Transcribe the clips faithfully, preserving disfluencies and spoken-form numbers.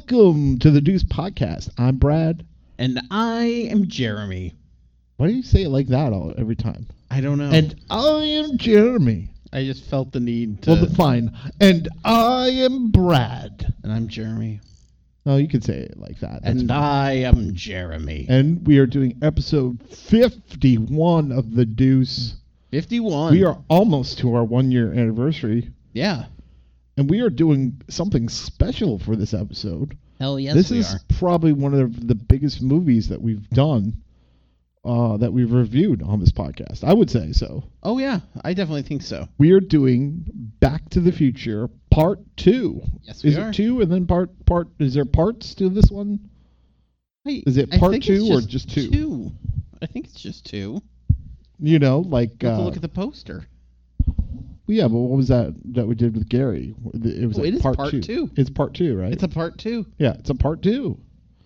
Welcome to the Deuce Podcast. I'm Brad. And I am Jeremy. Why do you say it like that all every time? I don't know. And I am Jeremy. I just felt the need to... Well, fine. And I am Brad. And I'm Jeremy. Oh, you could say it like that. That's and fine. I am Jeremy. And we are doing episode fifty-one of the Deuce. fifty-one. We are almost to our one-year anniversary. Yeah. And we are doing something special for this episode. Hell yes, this we is are. probably one of the biggest movies that we've done, uh, that we've reviewed on this podcast. I would say so. Oh, yeah. I definitely think so. We are doing Back to the Future Part Two. Yes, we is are. it two and then part part? Is there parts to this one? Wait, Is it I part think two it's or just just two? Two. I think it's just two. You know, like You have uh, to look at the poster. yeah, but what was that that we did with Gary? It was Oh, like it is part, part two. two. It's part two, right? It's a part two. yeah, it's a part two.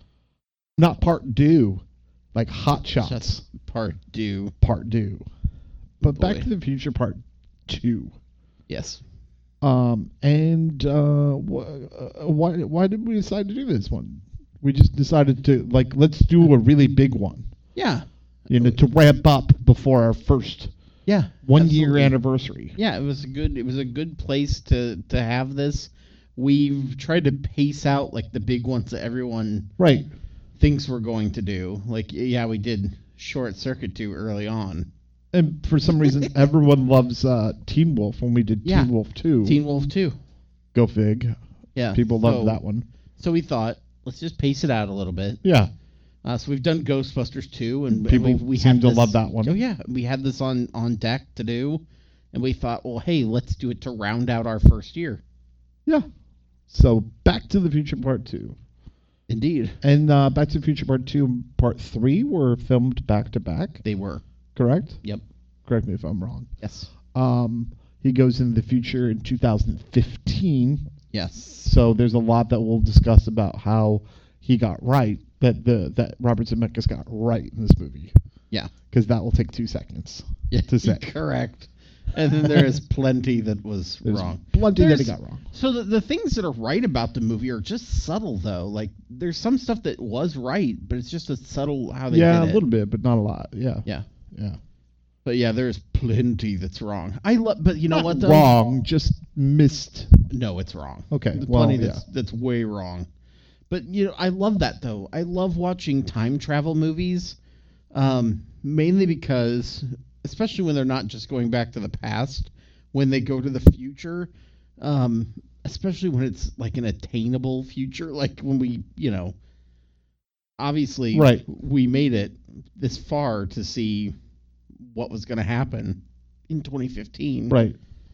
Not part due, like Hot Shots. Just part two. Part due. But Boy. Back to the Future Part Two. Yes. Um, and uh, wh- uh, why why did we decide to do this one? We just decided to like let's do a really big one, Yeah. you know, to ramp up before our first Yeah. one year absolutely. anniversary. Yeah, it was a good it was a good place to to have this. We've tried to pace out like the big ones that everyone Right. thinks we're going to do. Like yeah, we did Short Circuit too early on. And for some reason, everyone loves uh, Teen Wolf when we did Yeah. Teen Wolf Two. Teen Wolf two. Go Fig. Yeah. People so, love that one. So we thought, let's just pace it out a little bit. Yeah. Uh, so we've done Ghostbusters two and People and we, we seem had to this, love that one. Oh yeah, we had this on on deck to do, and we thought, well, hey, let's do it to round out our first year. Yeah. So Back to the Future Part Two. Indeed, And uh, Back to the Future Part Two and Part Three were filmed back to back. they were. Correct? Yep. Correct me if I'm wrong. Yes. Um, he goes into the future in two thousand fifteen. Yes. So there's a lot that we'll discuss about how he got right, that the that Robert Zemeckis got right in this movie. Yeah. Because that will take two seconds Yeah, to say. correct. And then there is plenty that was There's wrong. plenty that he There's- got wrong. So the, the things that are right about the movie are just subtle, though. Like there's some stuff that was right, but it's just a subtle how they Yeah, a did it. little bit, but not a lot. Yeah. Yeah. Yeah. But yeah, there's plenty that's wrong. I love, but you know Not what? Though? wrong, just missed. No, it's wrong. Okay, There's well, plenty yeah. that's that's way wrong. But you know, I love that though. I love watching time travel movies, um, mainly because, especially when they're not just going back to the past, when they go to the future, um, especially when it's like an attainable future, like when we, you know, obviously, Right. we made it this far to see what was going to happen in twenty fifteen. Right.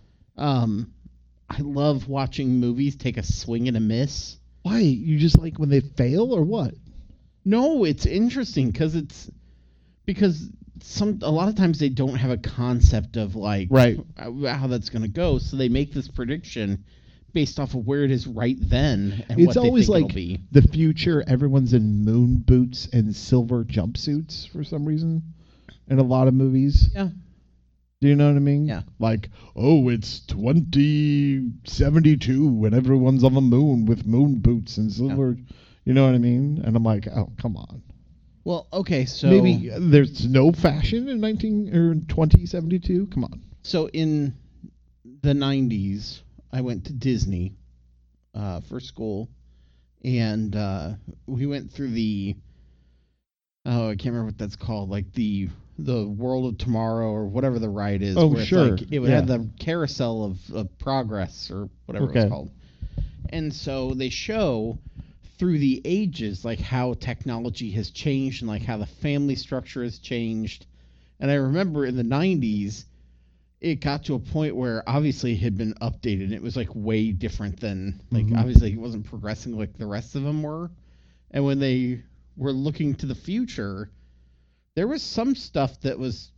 Um, I love watching movies take a swing and a miss. Why? You just like when they fail or what? No, it's interesting because it's because some a lot of times they don't have a concept of like Right. how that's going to go, so they make this prediction based off of where it is right then and It's what they always think like it'll be. the future, everyone's in moon boots and silver jumpsuits for some reason in a lot of movies. Yeah. Do you know what I mean? Yeah. Like, oh, it's twenty seventy-two and everyone's on the moon with moon boots and silver. You know what I mean? And I'm like, oh, come on. Well, okay, so Maybe there's no fashion in nineteen or twenty seventy-two. Come on. so in the nineties, I went to Disney uh, for school, and uh, we went through the oh, I can't remember what that's called, like the the World of Tomorrow or whatever the ride is. Oh, where it's sure, Like, it would yeah. have the carousel of, of progress or whatever Okay. it's called, and so they show through the ages like how technology has changed and like how the family structure has changed. And I remember in the nineties, it got to a point where obviously it had been updated. It was like way different than like Mhm. obviously it wasn't progressing like the rest of them were. And when they were looking to the future, there was some stuff that was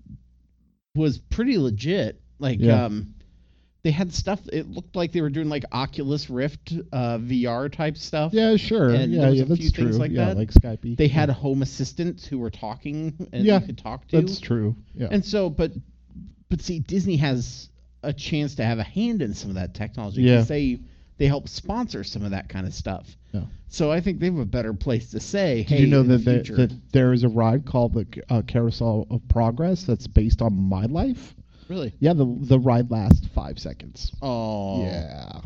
was pretty legit. Like Yeah. um they had stuff, it looked like they were doing like Oculus Rift uh V R type stuff. Yeah, sure. And yeah, there was yeah, a that's few true. things like yeah, that. like Skype. They had home assistants who were talking and Yeah, you could talk to. That's true. Yeah. And so, but but see, Disney has a chance to have a hand in some of that technology Yeah. because they they help sponsor some of that kind of stuff. Yeah. So I think they have a better place to say, Did hey, you know in that, the there, future, that there is a ride called the uh, Carousel of Progress that's based on my life? really? Yeah, the the ride lasts five seconds. Oh. Yeah.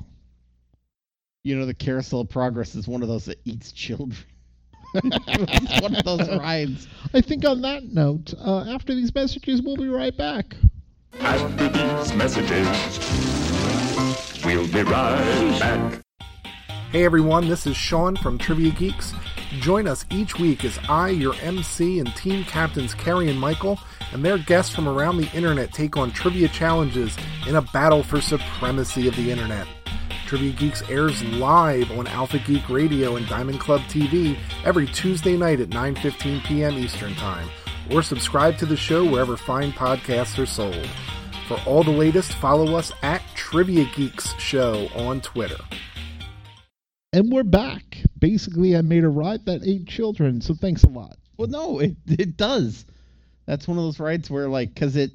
You know, the Carousel of Progress is one of those that eats children. It's one of those rides. I think on that note, uh, after these messages, we'll be right back. After these messages, we'll be right back. Hey everyone, this is Sean from Trivia Geeks. Join us each week as I, your M C, and team captains Carrie and Michael, and their guests from around the internet take on trivia challenges in a battle for supremacy of the internet. Trivia Geeks airs live on Alpha Geek Radio and Diamond Club T V every Tuesday night at nine fifteen p.m. Eastern Time, or subscribe to the show wherever fine podcasts are sold. For all the latest, follow us at Trivia Geeks Show on Twitter. And we're back. Basically, I made a ride that ate children, so thanks a lot. Well, no, it it does. That's one of those rides where, like, because it,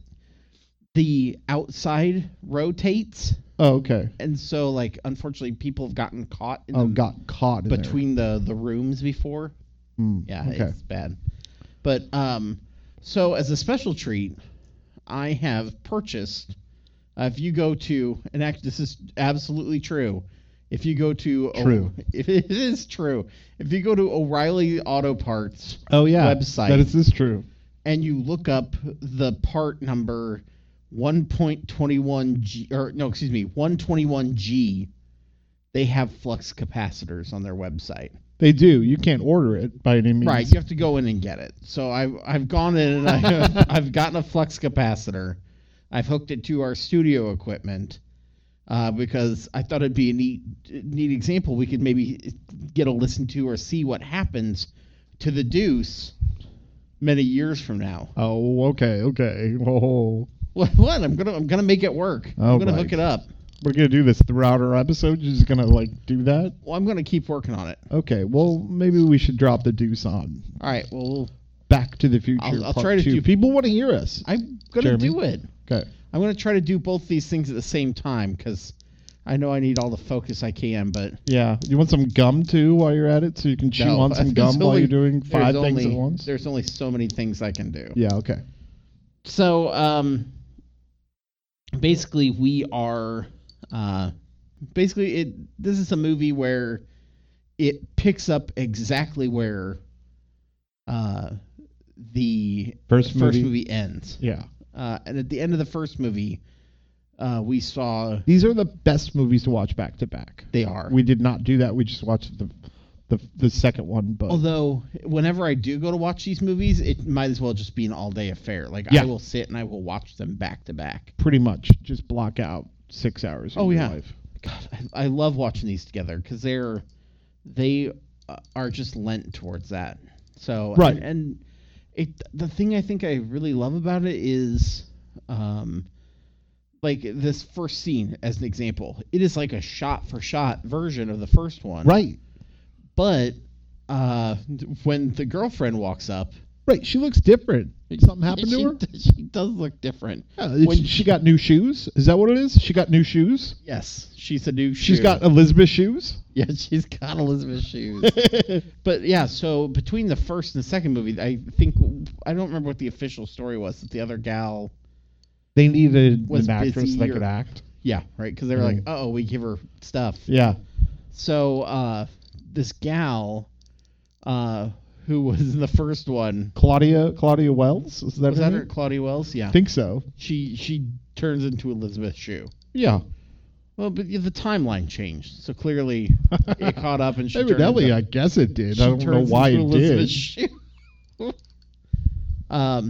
the outside rotates, Oh, okay. and so, like, unfortunately, people have gotten caught in Oh, the, got caught in between the, the rooms before. there. Hmm, Yeah, okay. it's bad. But, um, so as a special treat, I have purchased, uh, if you go to, and actually this is absolutely true, if you go to, True. O, if it is true, if you go to O'Reilly Auto Parts Oh, yeah. website, That is this true. and you look up the part number one point two one G, or no, excuse me, one twenty-one G, they have flux capacitors on their website. They do. You can't order it by any means. Right, you have to go in and get it. So I've I've gone in and I, I've gotten a flux capacitor. I've hooked it to our studio equipment uh, because I thought it'd be a neat neat example. We could maybe get a listen to or see what happens to the Deuce many years from now. Oh, okay, okay. Oh, What? What? I'm gonna I'm gonna make it work. Oh, I'm gonna right. hook it up. we're gonna do this throughout our episode. You're just gonna like do that. Well, I'm gonna keep working on it. Okay. Well, maybe we should drop the Deuce on All right. Well, we'll Back to the Future. I'll- I'll part try to two. do- People want to hear us. I'm gonna Jeremy? do it. Okay. I'm gonna try to do both these things at the same time because I know I need all the focus I can. But Yeah. You want some gum too while you're at it, so you can chew no, on some there's gum while only- you're doing there's five things only- at once. There's only so many things I can do. Yeah. Okay. So, um, basically, we are, uh, basically, it. This is a movie where it picks up exactly where, uh, the First first movie. movie ends. Yeah. Uh, and at the end of the first movie, uh, we saw These are the best movies to watch back to back. they are. We did not do that. We just watched the the the second one, but Although, whenever I do go to watch these movies, it might as well just be an all-day affair. Like, Yeah. I will sit and I will watch them back to back. pretty much just block out six hours. of Oh, your yeah. life. God, I, I love watching these together because they're they uh, are just lent towards that. So Right. and, and it the thing I think I really love about it is, um, like this first scene as an example. It is like a shot for shot version of the first one. Right. But uh, when the girlfriend walks up, Right. She looks different. Something happened she, to her? d- She does look different. Yeah, When she, she got new shoes. Is that what it is? She got new shoes. Yes, she's a new. She's shoe. got Elizabeth shoes. Yeah, she's got Elizabeth shoes. But yeah, so between the first and the second movie, I think I don't remember what the official story was. That the other gal, They needed Was an actress busy that or- could act. yeah, right, because they were Mm. like, oh, we give her stuff. Yeah. So uh, this gal, uh, who was in the first one, Claudia Claudia Wells. Is that was her that name? her, Claudia Wells? Yeah, I think so. she she turns into Elizabeth Shue. Yeah. Well, but the timeline changed, so clearly it caught up, and she turned Evidently, into- I guess it did. she I don't know turns why into it Elizabeth did. Shue. um.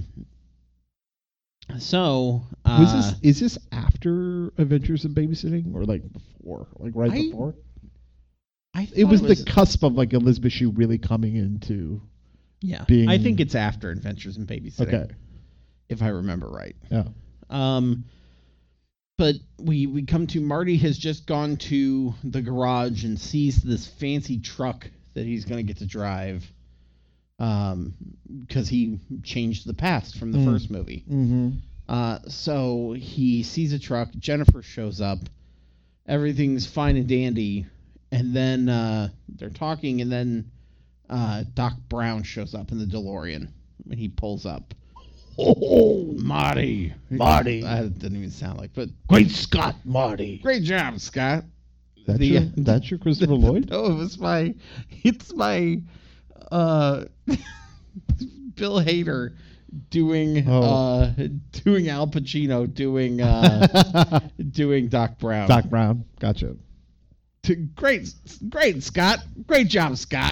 So, uh, Was this is this after Adventures in Babysitting or like before? Like right I- before? I thought It was the cusp of like Elizabeth Shue really coming into. yeah. being- I think it's after Adventures in Babysitting, Okay. if I remember right. Yeah. Um, but we we come to Marty has just gone to the garage and sees this fancy truck that he's gonna get to drive. Um, because he changed the past from the Mm. first movie. Mm-hmm. Uh, so he sees a truck. Jennifer shows up, everything's fine and dandy, and then uh, they're talking, and then uh, Doc Brown shows up in the DeLorean when he pulls up. Oh, Marty, Marty. That didn't even sound like, but great Scott, Marty. great job, Scott. That's, The- your, that's your Christopher Lloyd? No, it was my, it's my, uh, Bill Hader doing, Oh. uh, doing Al Pacino doing, uh, doing Doc Brown. Doc Brown. Gotcha. To- Great, great, Scott. Great job, Scott.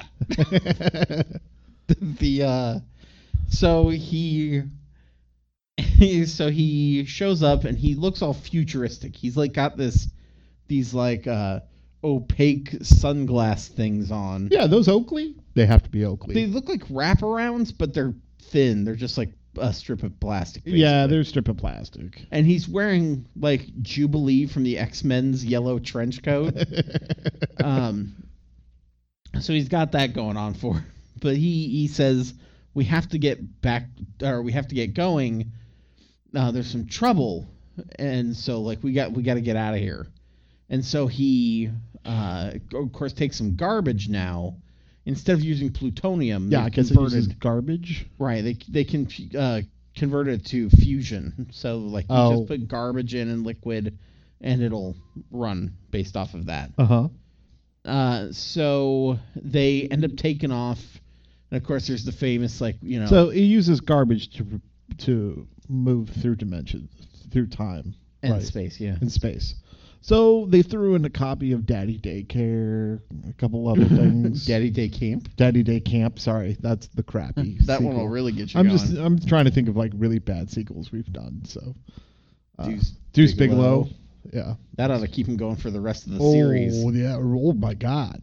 the, uh, so he, so he shows up and he looks all futuristic. He's like got this, these like, uh, opaque sunglass things on. Yeah, those Oakley? They have to be Oakley. They look like wraparounds, but they're thin. They're just like a strip of plastic. Basically. yeah, they're a strip of plastic. And he's wearing like Jubilee from the X-Men's yellow trench coat. um, so he's got that going on for. him. But he he says we have to get back, or we have to get going. Uh, there's some trouble, and so like we got we got to get out of here. And so he, uh, of course, takes some garbage now. Instead of using plutonium, Yeah, I they've guess it converted- uses garbage. Right, they they can uh, convert it to fusion. So like you Oh. just put garbage in and liquid, and it'll run based off of that. Uh-huh. Uh, so they end up taking off, and of course there's the famous like you know So it uses garbage to to move through dimensions, through time. and right. space, yeah. In space. So they threw in a copy of Daddy Daycare, a couple other things. Daddy Day Camp. Daddy Day Camp. Sorry, that's the crappy. That one will sequel. really get you I'm going. just I'm trying to think of like really bad sequels we've done. So uh, Deuce Deuce Bigelow. Bigelow. Yeah. That ought to keep him going for the rest of the oh series. yeah. Oh my God.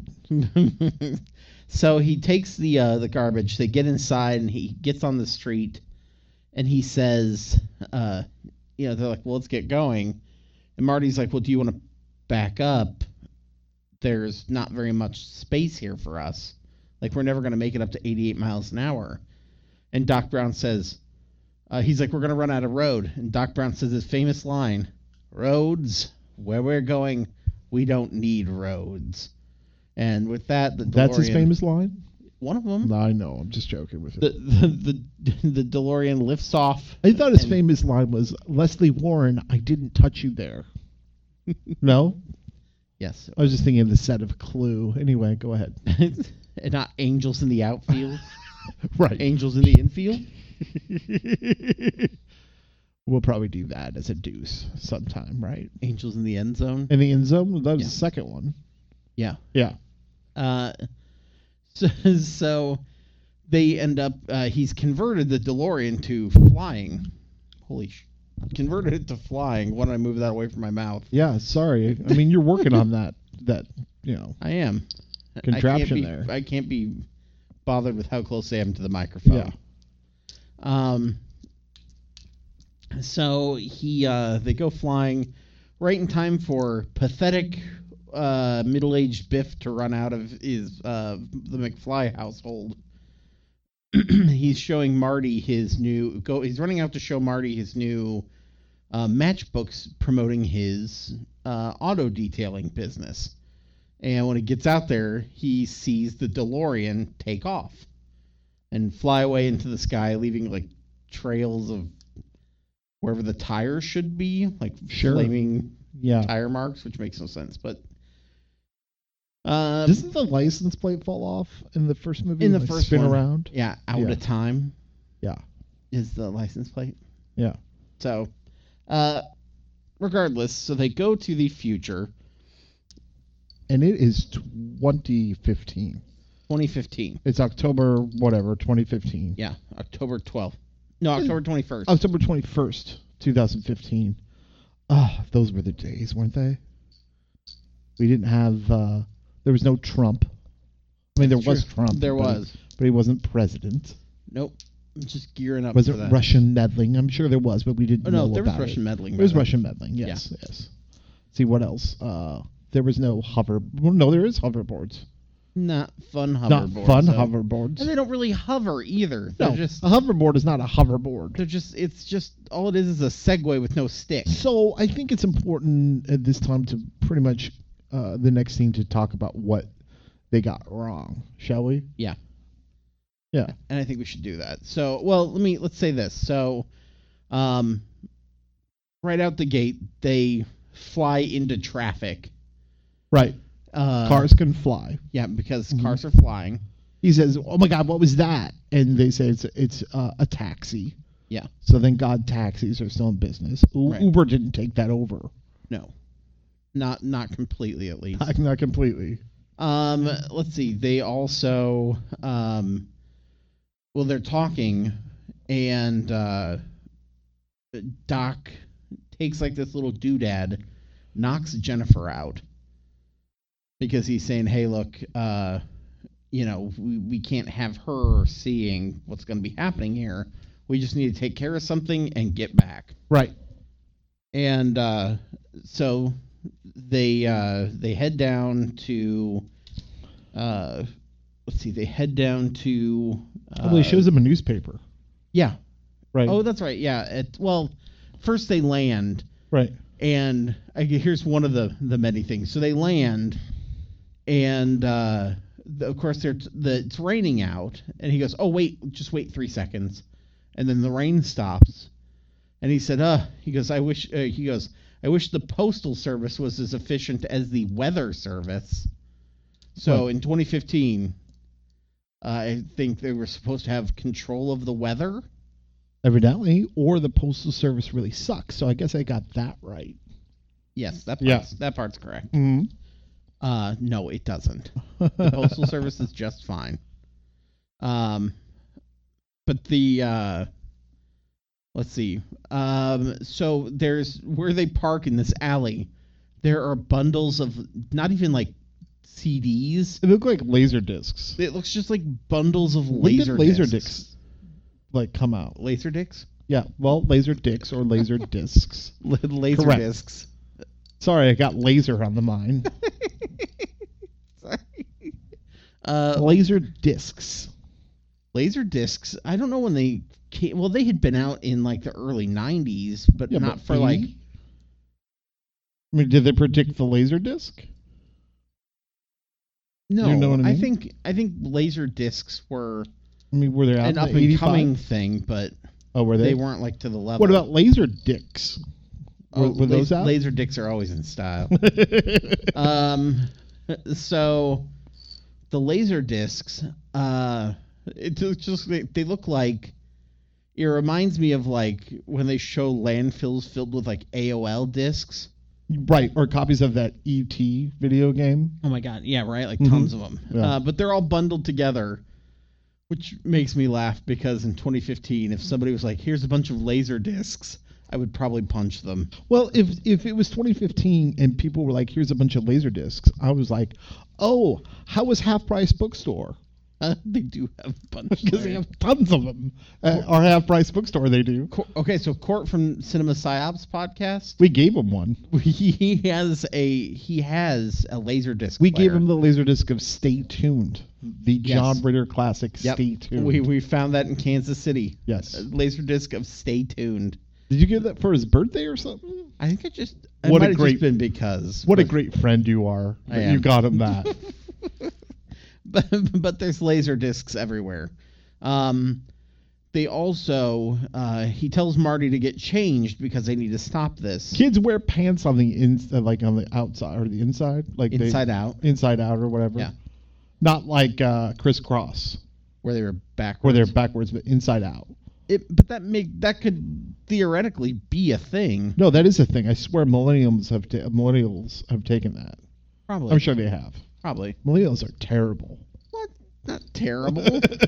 So he takes the uh, the garbage. They get inside, and he gets on the street, and he says, uh, "You know, they're like, well, let's get going." And Marty's like, "Well, do you want to back up? There's not very much space here for us. Like, we're never going to make it up to eighty-eight miles an hour." And Doc Brown says, uh, "He's like, we're going to run out of road." And Doc Brown says his famous line, "Roads, where we're going, we don't need roads." And with that, the DeLorean, That's his famous line. one of them. No, I know. I'm just joking with The, it. the the the DeLorean lifts off. I thought his and- famous line was Leslie Warren. I didn't touch you there. No, Yes, I was just thinking of the set of Clue. Anyway, go ahead. and not angels in the outfield, Right. angels in the infield. We'll probably do that as a deuce sometime, right? Angels in the end zone. In the end zone, that was Yeah. the second one. Yeah. Yeah. Uh, so, so they end up. Uh, he's converted the DeLorean to flying. Holy sh! Converted it to flying. Why don't I move that away from my mouth? Yeah. Sorry. I mean, you're working on that. That you know. I am. Contraption I can't be, there. I can't be bothered with how close I am to the microphone. Yeah. Um. So he, uh, they go flying right in time for pathetic, uh, middle-aged Biff to run out of his uh, the McFly household. He's showing Marty his new go. He's running out to show Marty his new uh, matchbooks promoting his uh, auto detailing business. And when he gets out there, he sees the DeLorean take off and fly away into the sky, leaving like trails of wherever the tires should be, like Sure. flaming Yeah. tire marks, which makes no sense. But um, Doesn't the license plate fall off in the first movie? in the Like, first spin one, around. yeah, out Yeah. of time Yeah. is the license plate. Yeah. So, uh, regardless, so they go to the future, And it is twenty fifteen. twenty fifteen. It's October whatever twenty fifteen. Yeah, October twelfth. No, October twenty-first. October twenty-first, twenty fifteen. Ah, those were the days, weren't they? We didn't have, uh, there was no Trump. I mean, there That's was true. Trump. There but, was. But he wasn't president. Nope. I'm just gearing up Was for it that. Russian meddling? I'm sure there was, but we didn't Oh, no, know there was about Russian it. meddling. There was by then. Russian meddling, yes, yes. See, what else? Uh, there was no hover... Well, no, there is hoverboards. not fun hoverboards. Not fun so- hoverboards. And they don't really hover either. They're No, just a hoverboard is not a hoverboard. they're just it's just all it is is a Segway with no stick. So I think it's important at this time to pretty much uh, the next scene to talk about what they got wrong, shall we? Yeah. Yeah. And I think we should do that. So, well, let me let's say this. So, um, right out the gate, they fly into traffic. Right. Uh, Cars can fly. Yeah, because Mhm. cars are flying. He says, "Oh my God, what was that?" And they say it's it's uh, a taxi. Yeah. So thank God taxis are still in business. U- Right. Uber didn't take that over. No, not not completely at least. Not, not completely. Um, let's see. They also, um, well, they're talking, and uh, Doc takes like this little doodad, knocks Jennifer out because he's saying, "Hey, look, uh, you know, we, we can't have her seeing what's going to be happening here. We just need to take care of something and get back." Right. And uh, so they uh, they head down to uh, let's see, they head down to uh, well, he shows him a newspaper. yeah. Right. Oh, that's right. Yeah. It, well, first they land, right. and I, here's one of the the many things. So they land, and uh, the, of course they're the it's raining out, and he goes, "Oh wait, just wait three seconds," and then the rain stops, and he said, "Uh," he goes, "I wish," uh, he goes, "I wish the postal service was as efficient as the weather service." So What? in twenty fifteen, uh, I think they were supposed to have control of the weather. Evidently, or the postal service really sucks. So I guess I got that right. Yes, that Yeah. part's, that part's correct. Mm-hmm. Uh, no, it doesn't. The postal service is just fine. Um, but the uh, let's see. Um, so there's where they park in this alley. There are bundles of not even like C Ds. It looked like laser discs. It looks just like bundles of When did laser laser discs. discs like come out? Laser discs. Yeah. Well, laser dicks or laser discs. Laser Correct. discs. Sorry, I got laser on the mind. Sorry. Uh, Laser discs. laser discs. I don't know when they came. Well, they had been out in like the early nineties, but Yeah, not but for like. eighty? I mean, did they predict the laser disc? No, You know what I I mean? think I think laser discs were I mean, were they out an in up the and eighty-five? coming thing, but Oh, were they, they? weren't like to the level. What about laser dicks? Were, Oh, were those las- out? Laser dicks are always in style. um, so the laser discs, uh, it just they, they look like. It reminds me of like when they show landfills filled with like A O L discs. Right, or copies of that E T video game. Oh my god, yeah, right, like Mhm. tons of them. Yeah. Uh, but they're all bundled together, which makes me laugh because in twenty fifteen, if somebody was like, "Here's a bunch of laser discs," I would probably punch them. Well, if if it was twenty fifteen and people were like, "Here's a bunch of laser discs," I was like, "Oh, how was Half Price Bookstore?" Uh, they do have a bunch Because they there. have tons of them. Uh, our Half Price Bookstore, they do. Co- Okay, so Court from Cinema Psyops podcast, We gave him one. he has a he has a laser disc. We player. gave him the laser disc of Stay Tuned, the Yes. John Ritter classic. Yep. Stay Tuned. We we found that in Kansas City. yes. A laser disc of Stay Tuned. Did you get that for his birthday or something? I think it just it What a might have great- just been because What a but- great friend you are. I That you am. got him that. but but there's laser discs everywhere. Um, they also uh, he tells Marty to get changed because they need to stop this. Kids wear pants on the inside, like on the outside or the inside, like Inside they, out, inside out or whatever. Yeah. Not like uh, crisscross, where they were backwards. where they're backwards, but inside out. It, but that make that could theoretically be a thing. No, that is a thing. I swear, millennials have ta- millennials have taken that. Probably. I'm sure they have. Probably. Millennials are terrible. What? Not terrible.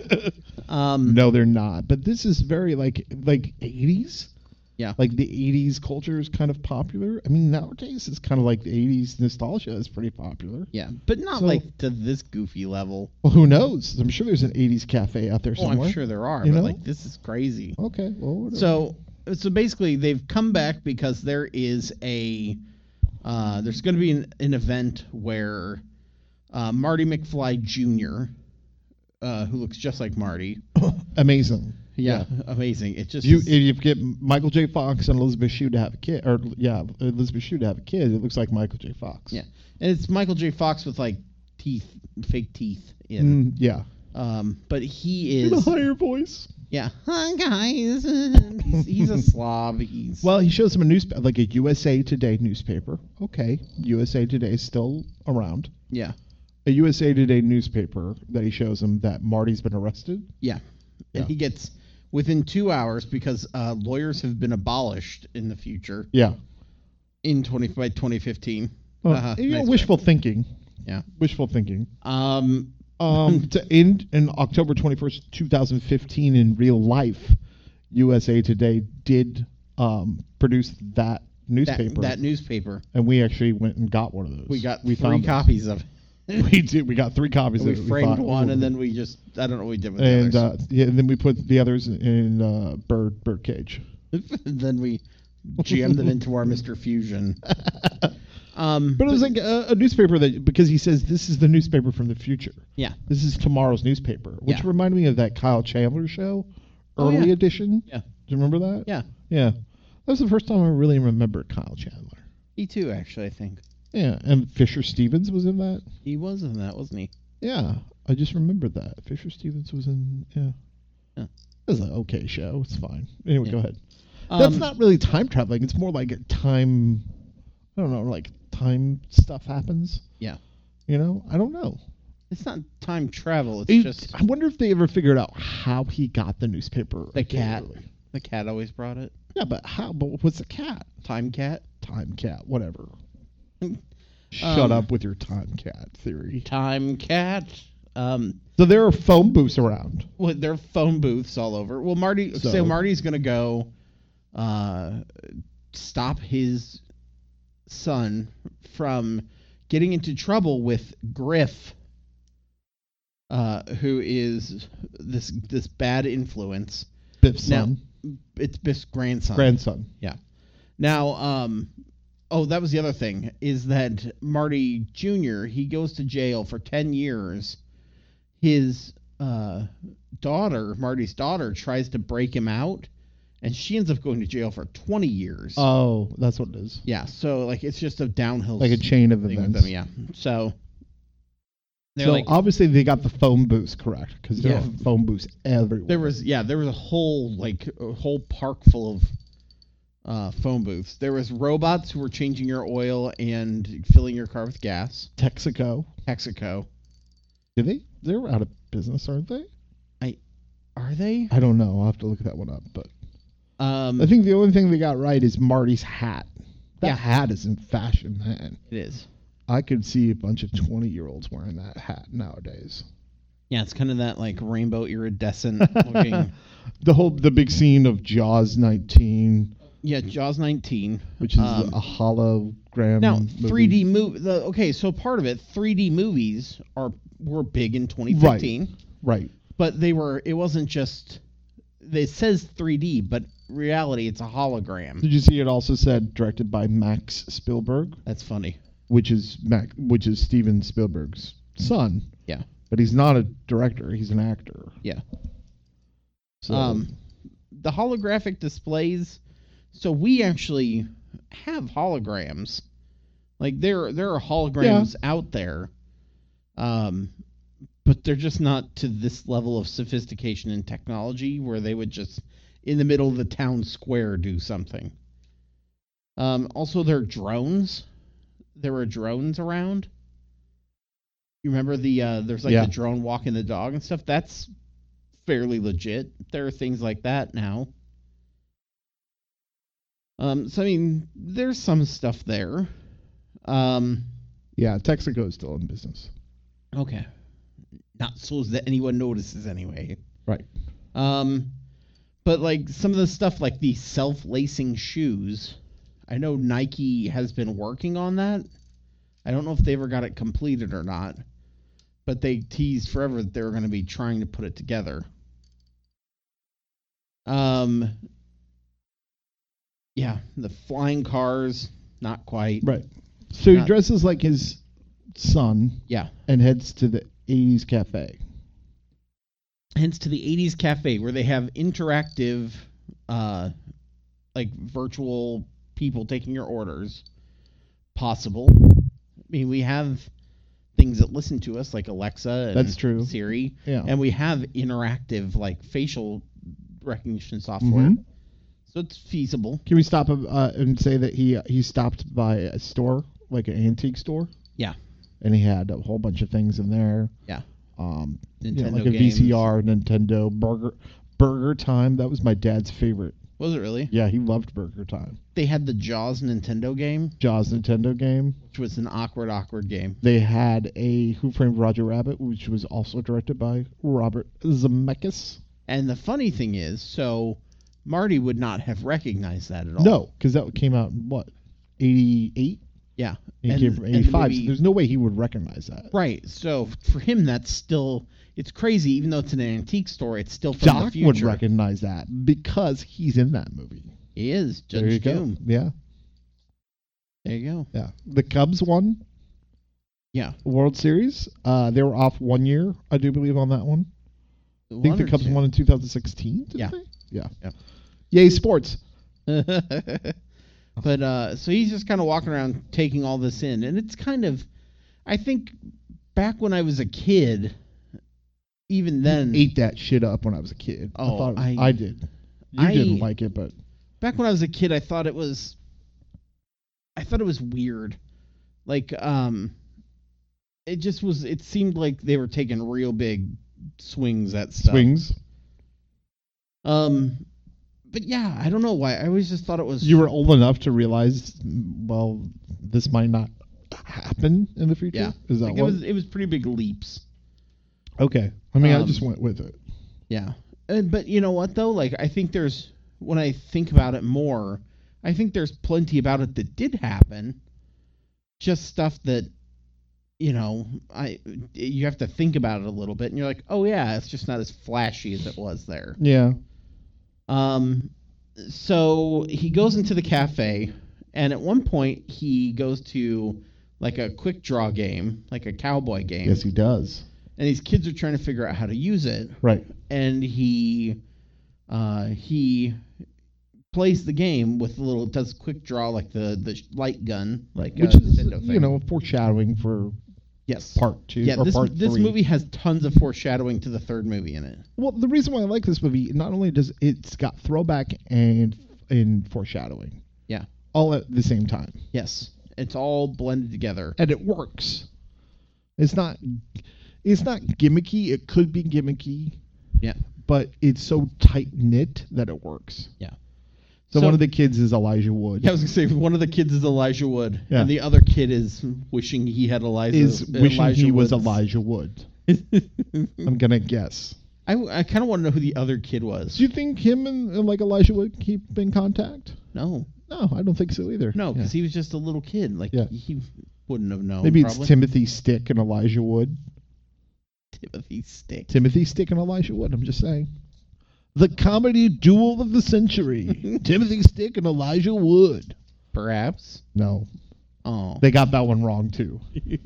um, No, they're not. But this is very like like eighties. Yeah. Like the eighties culture is kind of popular. I mean, nowadays it's kind of like the eighties nostalgia is pretty popular. Yeah, but not So- like to this goofy level. Well, who knows? I'm sure there's an eighties cafe out there Oh, somewhere. I'm sure there are, You but know? like this is crazy. Okay, well, whatever. So, so basically, they've come back because there is a uh, there's going to be an, an event where uh, Marty McFly Junior, uh, who looks just like Marty. Amazing. Yeah, amazing. It just You if you get Michael J. Fox and Elizabeth Shue to have a kid, or yeah, Elizabeth Shue to have a kid, it looks like Michael J. Fox. yeah, and it's Michael J. Fox with like teeth, fake teeth in. Mm, yeah. Um, but he In a is higher voice. yeah. Hi guys. he's, he's a Slav. He's Well, he shows him a newspaper, like a U S A Today newspaper. Okay, U S A Today is still around. yeah, A U S A Today newspaper that he shows him that Marty's been arrested. yeah, Yeah. and he gets within two hours because uh, lawyers have been abolished in the future Yeah. in twenty by twenty fifteen. Well, Uh-huh, you know, nice wishful thinking. Yeah. Wishful thinking. Um, Um, to end in October twenty-first, twenty fifteen, in real life, U S A Today did um, produce that that, newspaper, that newspaper. and we actually went and got one of those. We got we three found copies of it. it. We did. We got three copies. We of it. framed thought, one, "Ooh." and then we just, I don't know what we did with the and others. uh, yeah, and then we put the others in uh, bird bird cage. then we jammed them into our Mister Fusion. Um, But it was like a, a newspaper that, because he says this is the newspaper from the future. yeah, This is tomorrow's newspaper, which Yeah. reminded me of that Kyle Chandler show, Oh, early yeah. edition. Yeah. Do you remember that? yeah. Yeah. That was the first time I really remembered Kyle Chandler. Me too, actually, I think. Yeah, and Fisher Stevens was in that. He was in that, wasn't he? Yeah, I just remembered that. Fisher Stevens was in, yeah. Yeah. It was an okay show. It's fine. Anyway, Yeah. go ahead. That's Um, not really time traveling. It's more like a time, I don't know, like time stuff happens. Yeah. You know? I don't know. It's not time travel. It's It- just I wonder if they ever figured out how he got the newspaper. the cat. regularly. The cat always brought it. Yeah, but how? But what's a cat? Time cat. Time cat, whatever. Um, Shut up with your time cat theory. Time cat. Um, So there are phone booths around. well, there are phone booths all over. Well, Marty. So, So- Marty's gonna go, uh, stop his son from getting into trouble with Griff, uh, who is this this bad influence. Biff's Now, son, it's Biff's grandson. grandson. Yeah. Now, um, oh, that was the other thing, is that Marty Junior, he goes to jail for ten years. His uh, daughter, Marty's daughter, tries to break him out, and she ends up going to jail for twenty years. Oh, that's what it is. yeah, so, like, it's just a downhill Like a chain of thing with events. them, yeah. So, they're So like, obviously they got the phone booths correct because there Yeah. are phone booths everywhere. there was, yeah, there was a whole, like, a whole park full of uh, phone booths. There was robots who were changing your oil and filling your car with gas. Texaco. Texaco. Did they? They're out of business, aren't they? Are they? I don't know. I'll have to look that one up. But Um, I think the only thing they got right is Marty's hat. That Yeah. hat is in fashion, man. it is. I could see a bunch of twenty-year-olds wearing that hat nowadays. Yeah, it's kind of that like rainbow iridescent looking. The whole the big scene of Jaws nineteen, Yeah, Jaws nineteen, which is Um, a hologram. now movie. three D movie. The okay, so part of it, three D movies are were big in twenty fifteen, Right. but they were. It wasn't just. It says three D, but reality, it's a hologram. Did you see it also said directed by Max Spielberg, That's funny. which is Mac, which is Steven Spielberg's son. Yeah. But he's not a director; he's an actor. Yeah. So, Um, the holographic displays. So we actually have holograms. Like there, there are holograms out there. Um, but they're just not to this level of sophistication and technology where they would just in the middle of the town square do something. Um, also, there are drones. There were drones around. You remember the uh, there's like Yeah. the drone walking the dog and stuff. That's fairly legit. There are things like that now. Um, so I mean, there's some stuff there. Um, yeah, Texaco is still in business. okay, not so that anyone notices anyway. Right. Um, but like some of the stuff, like the self-lacing shoes, I know Nike has been working on that. I don't know if they ever got it completed or not, but they teased forever that they were going to be trying to put it together. Um, yeah, the flying cars, not quite. Right. So he Not- dresses like his son Yeah. and heads to the eighties cafe. Hence to the eighties cafe where they have interactive, uh, like virtual people taking your orders. Possible. I mean, we have things that listen to us like Alexa and That's true. Siri. Yeah. And we have interactive like facial recognition software. Mhm. So it's feasible. Can we stop him uh, and say that he he stopped by a store, like an antique store? Yeah. And he had a whole bunch of things in there. Yeah. Um, you Nintendo know, like a games. V C R, Nintendo, Burger Burger Time. That was my dad's favorite. Was it really? Yeah, he loved Burger Time. They had the Jaws Nintendo game, Jaws Nintendo game. which was an awkward, awkward game. They had a Who Framed Roger Rabbit, which was also directed by Robert Zemeckis. And the funny thing is, so Marty would not have recognized that at all. No, because that came out in what, eighty-eight? Yeah. He And- came from and the eighty-five. movie- So there's no way he would recognize that. Right. So for him, that's still, it's crazy. Even though it's an antique store, it's still from the Doc future. would recognize that because he's in that movie. He is Judge there you Doom. go. Yeah, There you go. yeah. The Cubs won Yeah. World Series. Uh, they were off one year, I do believe, on that one. I think One the or Cubs two. won in two thousand sixteen. Didn't Yeah. they? Yeah. Yeah. Yay, sports. But uh, so he's just kind of walking around taking all this in, and it's kind of, I think, back when I was a kid, even then, Ate that shit up when I was a kid. Oh, I thought I- I, did. You I- didn't like it, but back when I was a kid, I thought it was, I thought it was weird, like um, it just was. It seemed like they were taking real big swings at stuff. swings. Um, but yeah, I don't know why. I always just thought it was. You were old enough to realize, mm, well, this might not happen in the future. Yeah. Is that Like, it what? was. It was pretty big leaps. Okay. I mean, I Um, just went with it. Yeah. And, but you know what though? Like I think there's when I think about it more, I think there's plenty about it that did happen. Just stuff that you know, I you have to think about it a little bit and you're like, "Oh yeah, it's just not as flashy as it was there." Yeah. Um so he goes into the cafe and at one point he goes to like a quick draw game, like a cowboy game. Yes, he does. And these kids are trying to figure out how to use it. Right. And he uh, he plays the game with a little does quick draw like the, the light gun like Which a is, Nintendo thing. you know, foreshadowing for yes part two yeah or this part this three. movie has tons of foreshadowing to the third movie in it. Well, the reason why I like this movie, not only does it's got throwback and and foreshadowing, Yeah. all at the same time, Yes, it's all blended together. and it works. It's not it's not gimmicky. It could be gimmicky, Yeah. but it's so tight knit that it works. Yeah. So, So- one of the kids is Elijah Wood. Yeah, I was gonna say one of the kids is Elijah Wood, Yeah. and the other kid is wishing he had Elijah. is wishing Elijah he was Wood's- Elijah Wood. I'm gonna guess. I, I kind of want to know who the other kid was. Do you think him and, and like Elijah Wood keep in contact? No, No, I don't think so either. no, Yeah. because he was just a little kid. Like Yeah. he wouldn't have known. Maybe probably. it's Timothy Stick and Elijah Wood. Timothy Stick. Timothy Stick and Elijah Wood. I'm just saying. The comedy duel of the century. Timothy Stick and Elijah Wood. Perhaps. No, Oh. they got that one wrong too.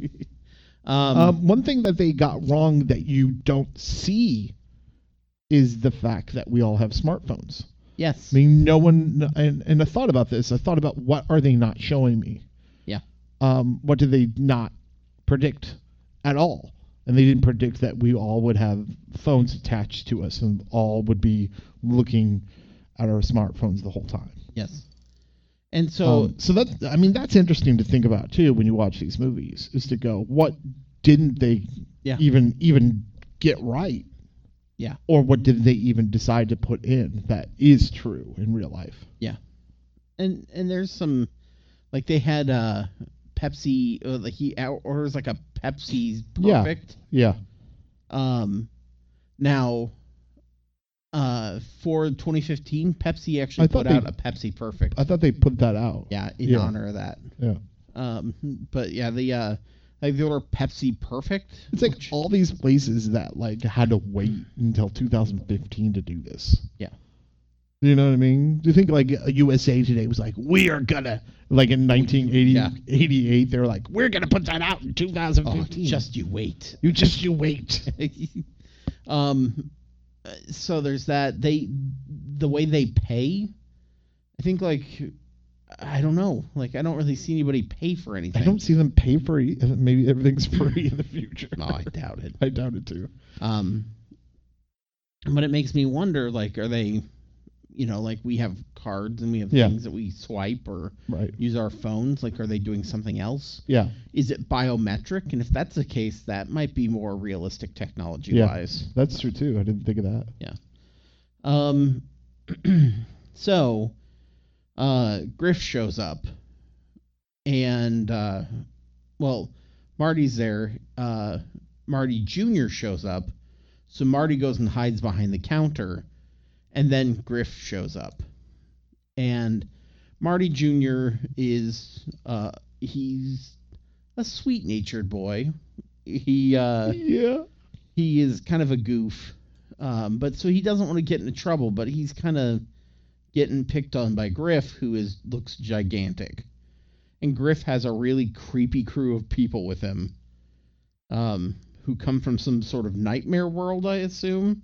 um, Um, one thing that they got wrong that you don't see is the fact that we all have smartphones. yes. I mean, no one, and, and I thought about this. I thought about what are they not showing me? Yeah. Um, what did they not predict at all? And they didn't predict that we all would have phones attached to us and all would be looking at our smartphones the whole time. Yes. And so Um, so that, I mean, that's interesting to think about too when you watch these movies. Is to go, what didn't they Yeah. even even get right? Yeah. Or what did they even decide to put in that is true in real life? and and there's some like they had uh Pepsi. Uh, like he out- orders like a Pepsi's Yeah. Perfect. Yeah. Um, now, uh, for twenty fifteen, Pepsi actually I thought put out they- a Pepsi Perfect. I thought they put that out. yeah, in Yeah. honor of that. Yeah. Um, but yeah, the uh, like the order Pepsi Perfect. It's like which- all these places that like had to wait until two thousand fifteen to do this. Yeah. You know what I mean? Do you think like U S A Today was like, we are gonna, like in nineteen eighty, Yeah. eighty-eight, they were like, we're gonna put that out in two thousand fifteen. Oh, just you wait. you just you wait. um, so there's that. They, the way they pay, I think like, I don't know. Like I don't really see anybody pay for anything. I don't see them pay for it. Maybe everything's free in the future. No, I doubt it. I doubt it too. Um, but it makes me wonder. Like, are they? You know, like we have cards and we have Yeah. things that we swipe or Right. use our phones. Like, are they doing something else? Yeah. Is it biometric? And if that's the case, that might be more realistic technology Yeah. wise. That's true too. I didn't think of that. Um, so, uh, Griff shows up, and uh, well, Marty's there. Uh, Marty Junior shows up, so Marty goes and hides behind the counter. And then Griff shows up. And Marty Junior is, uh, he's a sweet-natured boy. He, uh, Yeah. he is kind of a goof. Um, but so he doesn't want to get into trouble, but he's kind of getting picked on by Griff, who is, looks gigantic. And Griff has a really creepy crew of people with him, um, who come from some sort of nightmare world, I assume.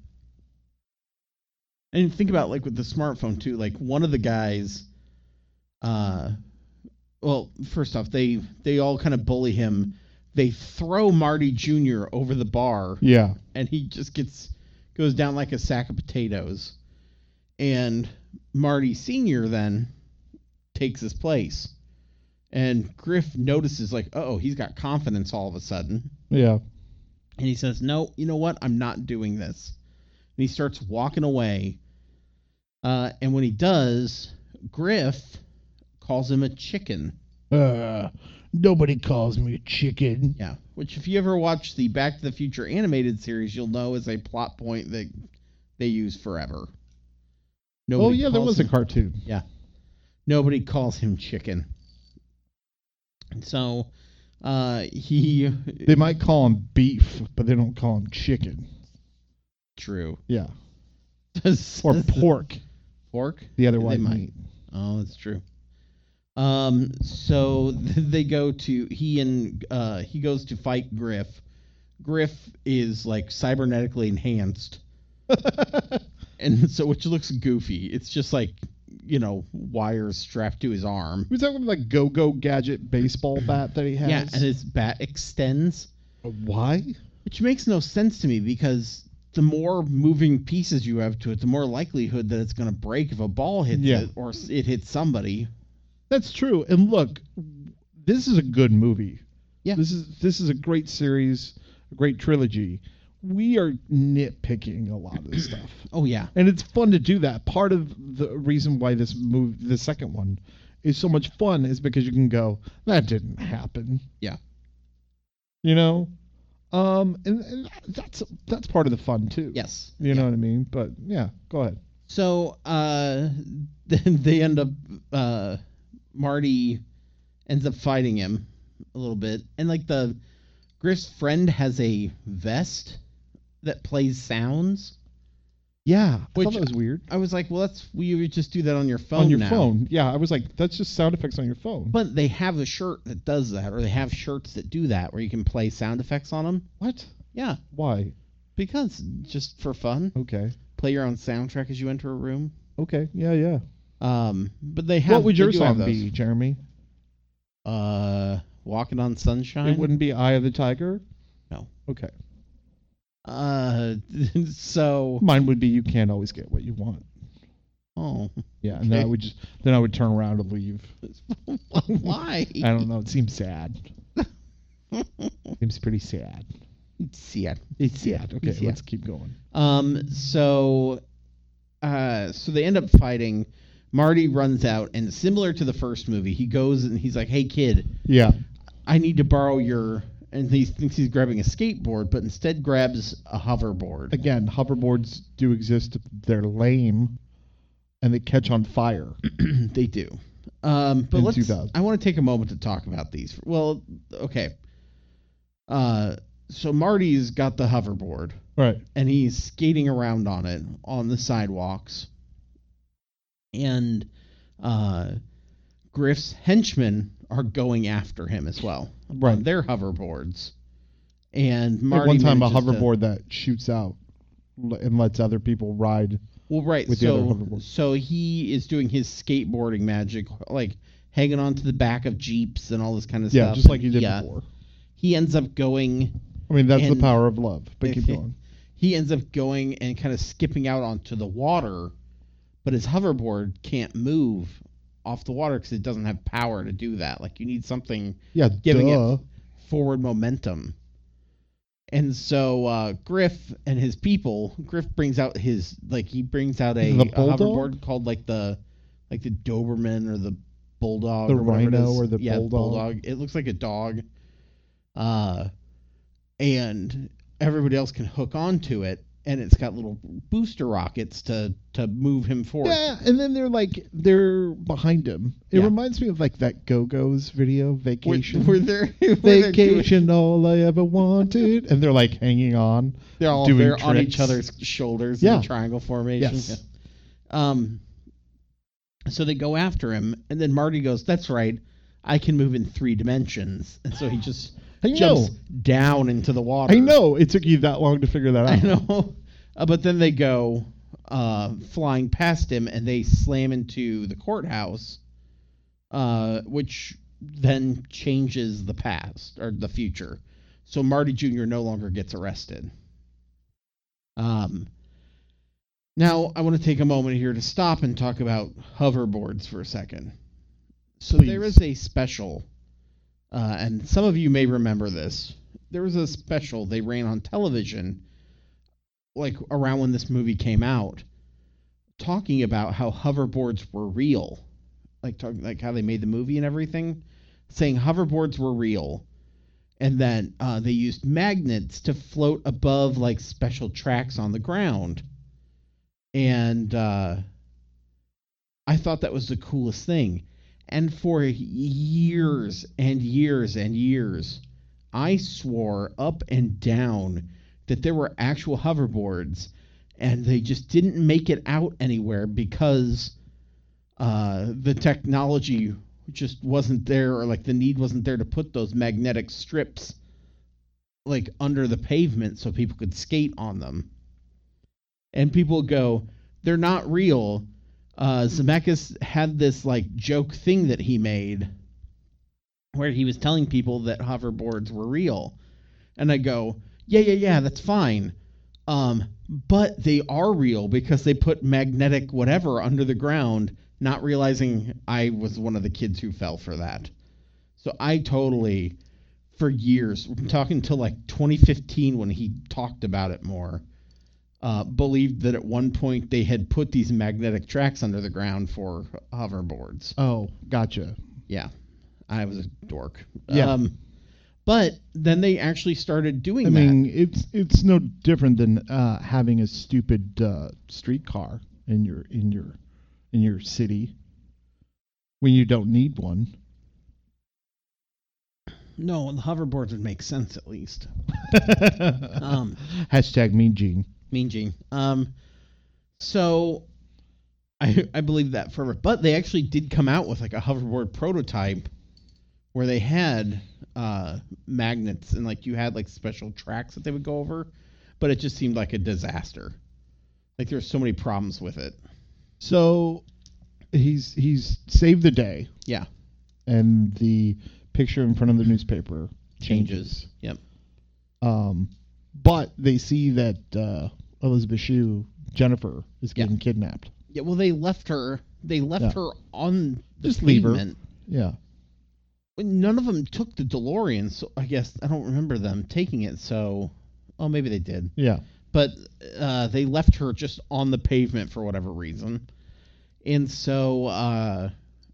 And think about like with the smartphone too. Like one of the guys, uh, well, first off, they they all kind of bully him. They throw Marty Junior over the bar, Yeah. and he just gets goes down like a sack of potatoes. And Marty Senior then takes his place, and Griff notices like, oh, he's got confidence all of a sudden, Yeah. and he says, no, you know what? I'm not doing this. And he starts walking away. Uh, and when he does, Griff calls him a chicken. Uh, nobody calls me a chicken. Yeah. Which, if you ever watch the Back to the Future animated series, you'll know is a plot point that they use forever. Oh yeah, there calls was a him- cartoon. Yeah. Nobody calls him chicken. So, uh, he... They might call him beef, but they don't call him chicken. True. Yeah. Or pork. Pork? The other They white might. meat. Oh, that's true. Um, so they go to he and uh he goes to fight Griff. Griff is like cybernetically enhanced, and so which looks goofy. It's just like you know wires strapped to his arm. Who's that with like go-go gadget baseball bat that he has? Yeah, and his bat extends, Why? which makes no sense to me because the more moving pieces you have to it, the more likelihood that it's going to break if a ball hits Yeah. it or it hits somebody. That's true. And look, this is a good movie. Yeah. This is this is a great series, a great trilogy. We are nitpicking a lot of this stuff. Oh yeah. And it's fun to do that. Part of the reason why this move, the second one, is so much fun is because you can go, that didn't happen. Yeah. You know, um, and, and that's that's part of the fun too. Yes. You know what I mean? But yeah, go ahead. So uh, then they end up. Uh, Marty ends up fighting him a little bit, and like the Griff's friend has a vest that plays sounds. Yeah, I Which- thought that was weird. I was like, well, that's we would just do that on your phone. On your now. phone, yeah. I was like, that's just sound effects on your phone. But they have a shirt that does that, or they have shirts that do that, where you can play sound effects on them. What? Yeah, Why? because just for fun, Okay. play your own soundtrack as you enter a room. Okay. Yeah, yeah. Um, but they have. What would they your do have song those. be, Jeremy? Uh, Walking on Sunshine. It wouldn't be Eye of the Tiger? No. Okay. Uh, so Mine would be You Can't Always Get What You Want. oh, Yeah, and then I Okay. would just then I would turn around and leave. why? I don't know. It seems sad. Seems pretty sad. Sad. It's sad. Okay, It's sad. let's keep going. Um. So, uh, so they end up fighting. Marty runs out, and similar to the first movie, he goes and he's like, "Hey, kid, Yeah. I need to borrow your." And he thinks he's grabbing a skateboard, but instead grabs a hoverboard. Again, hoverboards do exist. They're lame, and they catch on fire. They do. Um, but In let's. two thousand. I want to take a moment to talk about these. Well, okay. Uh, so Marty's got the hoverboard, Right. and he's skating around on it on the sidewalks. and uh, Griff's henchmen are going after him as well. Right. On their hoverboards. And At Marty one time, a manages to- hoverboard that shoots out l- and lets other people ride. Well, right. with the so, other hoverboard. so he is doing his skateboarding magic, like hanging on to the back of Jeeps and all this kind of Yeah, stuff. just like he did Yeah. before. He ends up going. I mean, that's the And- power of love. But keep going. He ends up going and kind of skipping out onto the water, but his hoverboard can't move off the water because it doesn't have power to do that. Like you need something Yeah, giving duh. it forward momentum. And so uh, Griff and his people, Griff brings out his like he brings out a, The a Bulldog? hoverboard called like the like the Doberman or the Bulldog The or whatever it Rhino is. or the yeah, Bulldog. It looks like a dog. Uh, and everybody else can hook onto it, and it's got little booster rockets to to move him forward. Yeah, and then they're like they're behind him. It Yeah. reminds me of like that Go-Go's video, Were, Vacation. were there were there doing- Vacation, all I ever wanted, and they're like hanging on. They're all doing they're on each tricks. other's shoulders Yeah. in a triangle formation. Yes. Yeah. Um. So they go after him, and then Marty goes, "That's right, I can move in three dimensions." And so he just I jumps know. down into the water. I know it took you that long to figure that out. I know. Uh, but then they go uh, flying past him, and they slam into the courthouse, uh, which then changes the past or the future. So Marty Junior no longer gets arrested. Um. Now I want to take a moment here to stop and talk about hoverboards for a second. So Please. there is a special, uh, and some of you may remember this. There was a special they ran on television, like around when this movie came out, talking about how hoverboards were real, like talking like how they made the movie and everything, saying hoverboards were real, and that uh, they used magnets to float above like special tracks on the ground. And uh, I thought that was the coolest thing. And for years and years and years, I swore up and down that there were actual hoverboards, and they just didn't make it out anywhere because uh, the technology just wasn't there, or like the need wasn't there to put those magnetic strips like under the pavement so people could skate on them. And people go, they're not real. Uh, Zemeckis had this like joke thing that he made where he was telling people that hoverboards were real. And I go, yeah, yeah, yeah, that's fine. Um, but they are real because they put magnetic whatever under the ground, not realizing I was one of the kids who fell for that. So I totally, for years, I'm talking until like twenty fifteen when he talked about it more, uh, believed that at one point they had put these magnetic tracks under the ground for hoverboards. Oh, gotcha. Yeah, I was a dork. Yeah. Um, but then they actually started doing I that. mean, it's it's no different than uh, having a stupid uh, streetcar in your in your in your city when you don't need one. No, the hoverboards would make sense at least. Um, Hashtag Mean Gene. Mean Gene. Um, so I I believe that forever. But they actually did come out with like a hoverboard prototype where they had uh, magnets and like you had like special tracks that they would go over, but it just seemed like a disaster. Like there were so many problems with it. So he's he's saved the day, Yeah, and the picture in front of the newspaper changes. Yep. Um, but they see that uh, Elizabeth Shue, Jennifer, is Yeah. getting kidnapped. Yeah. Well, they left her. They left Yeah. her on the Just leave her. pavement. Yeah. None of them took the DeLorean, so I guess I don't remember them taking it. So, oh, maybe they did. Yeah. But uh, they left her just on the pavement for whatever reason, and so uh,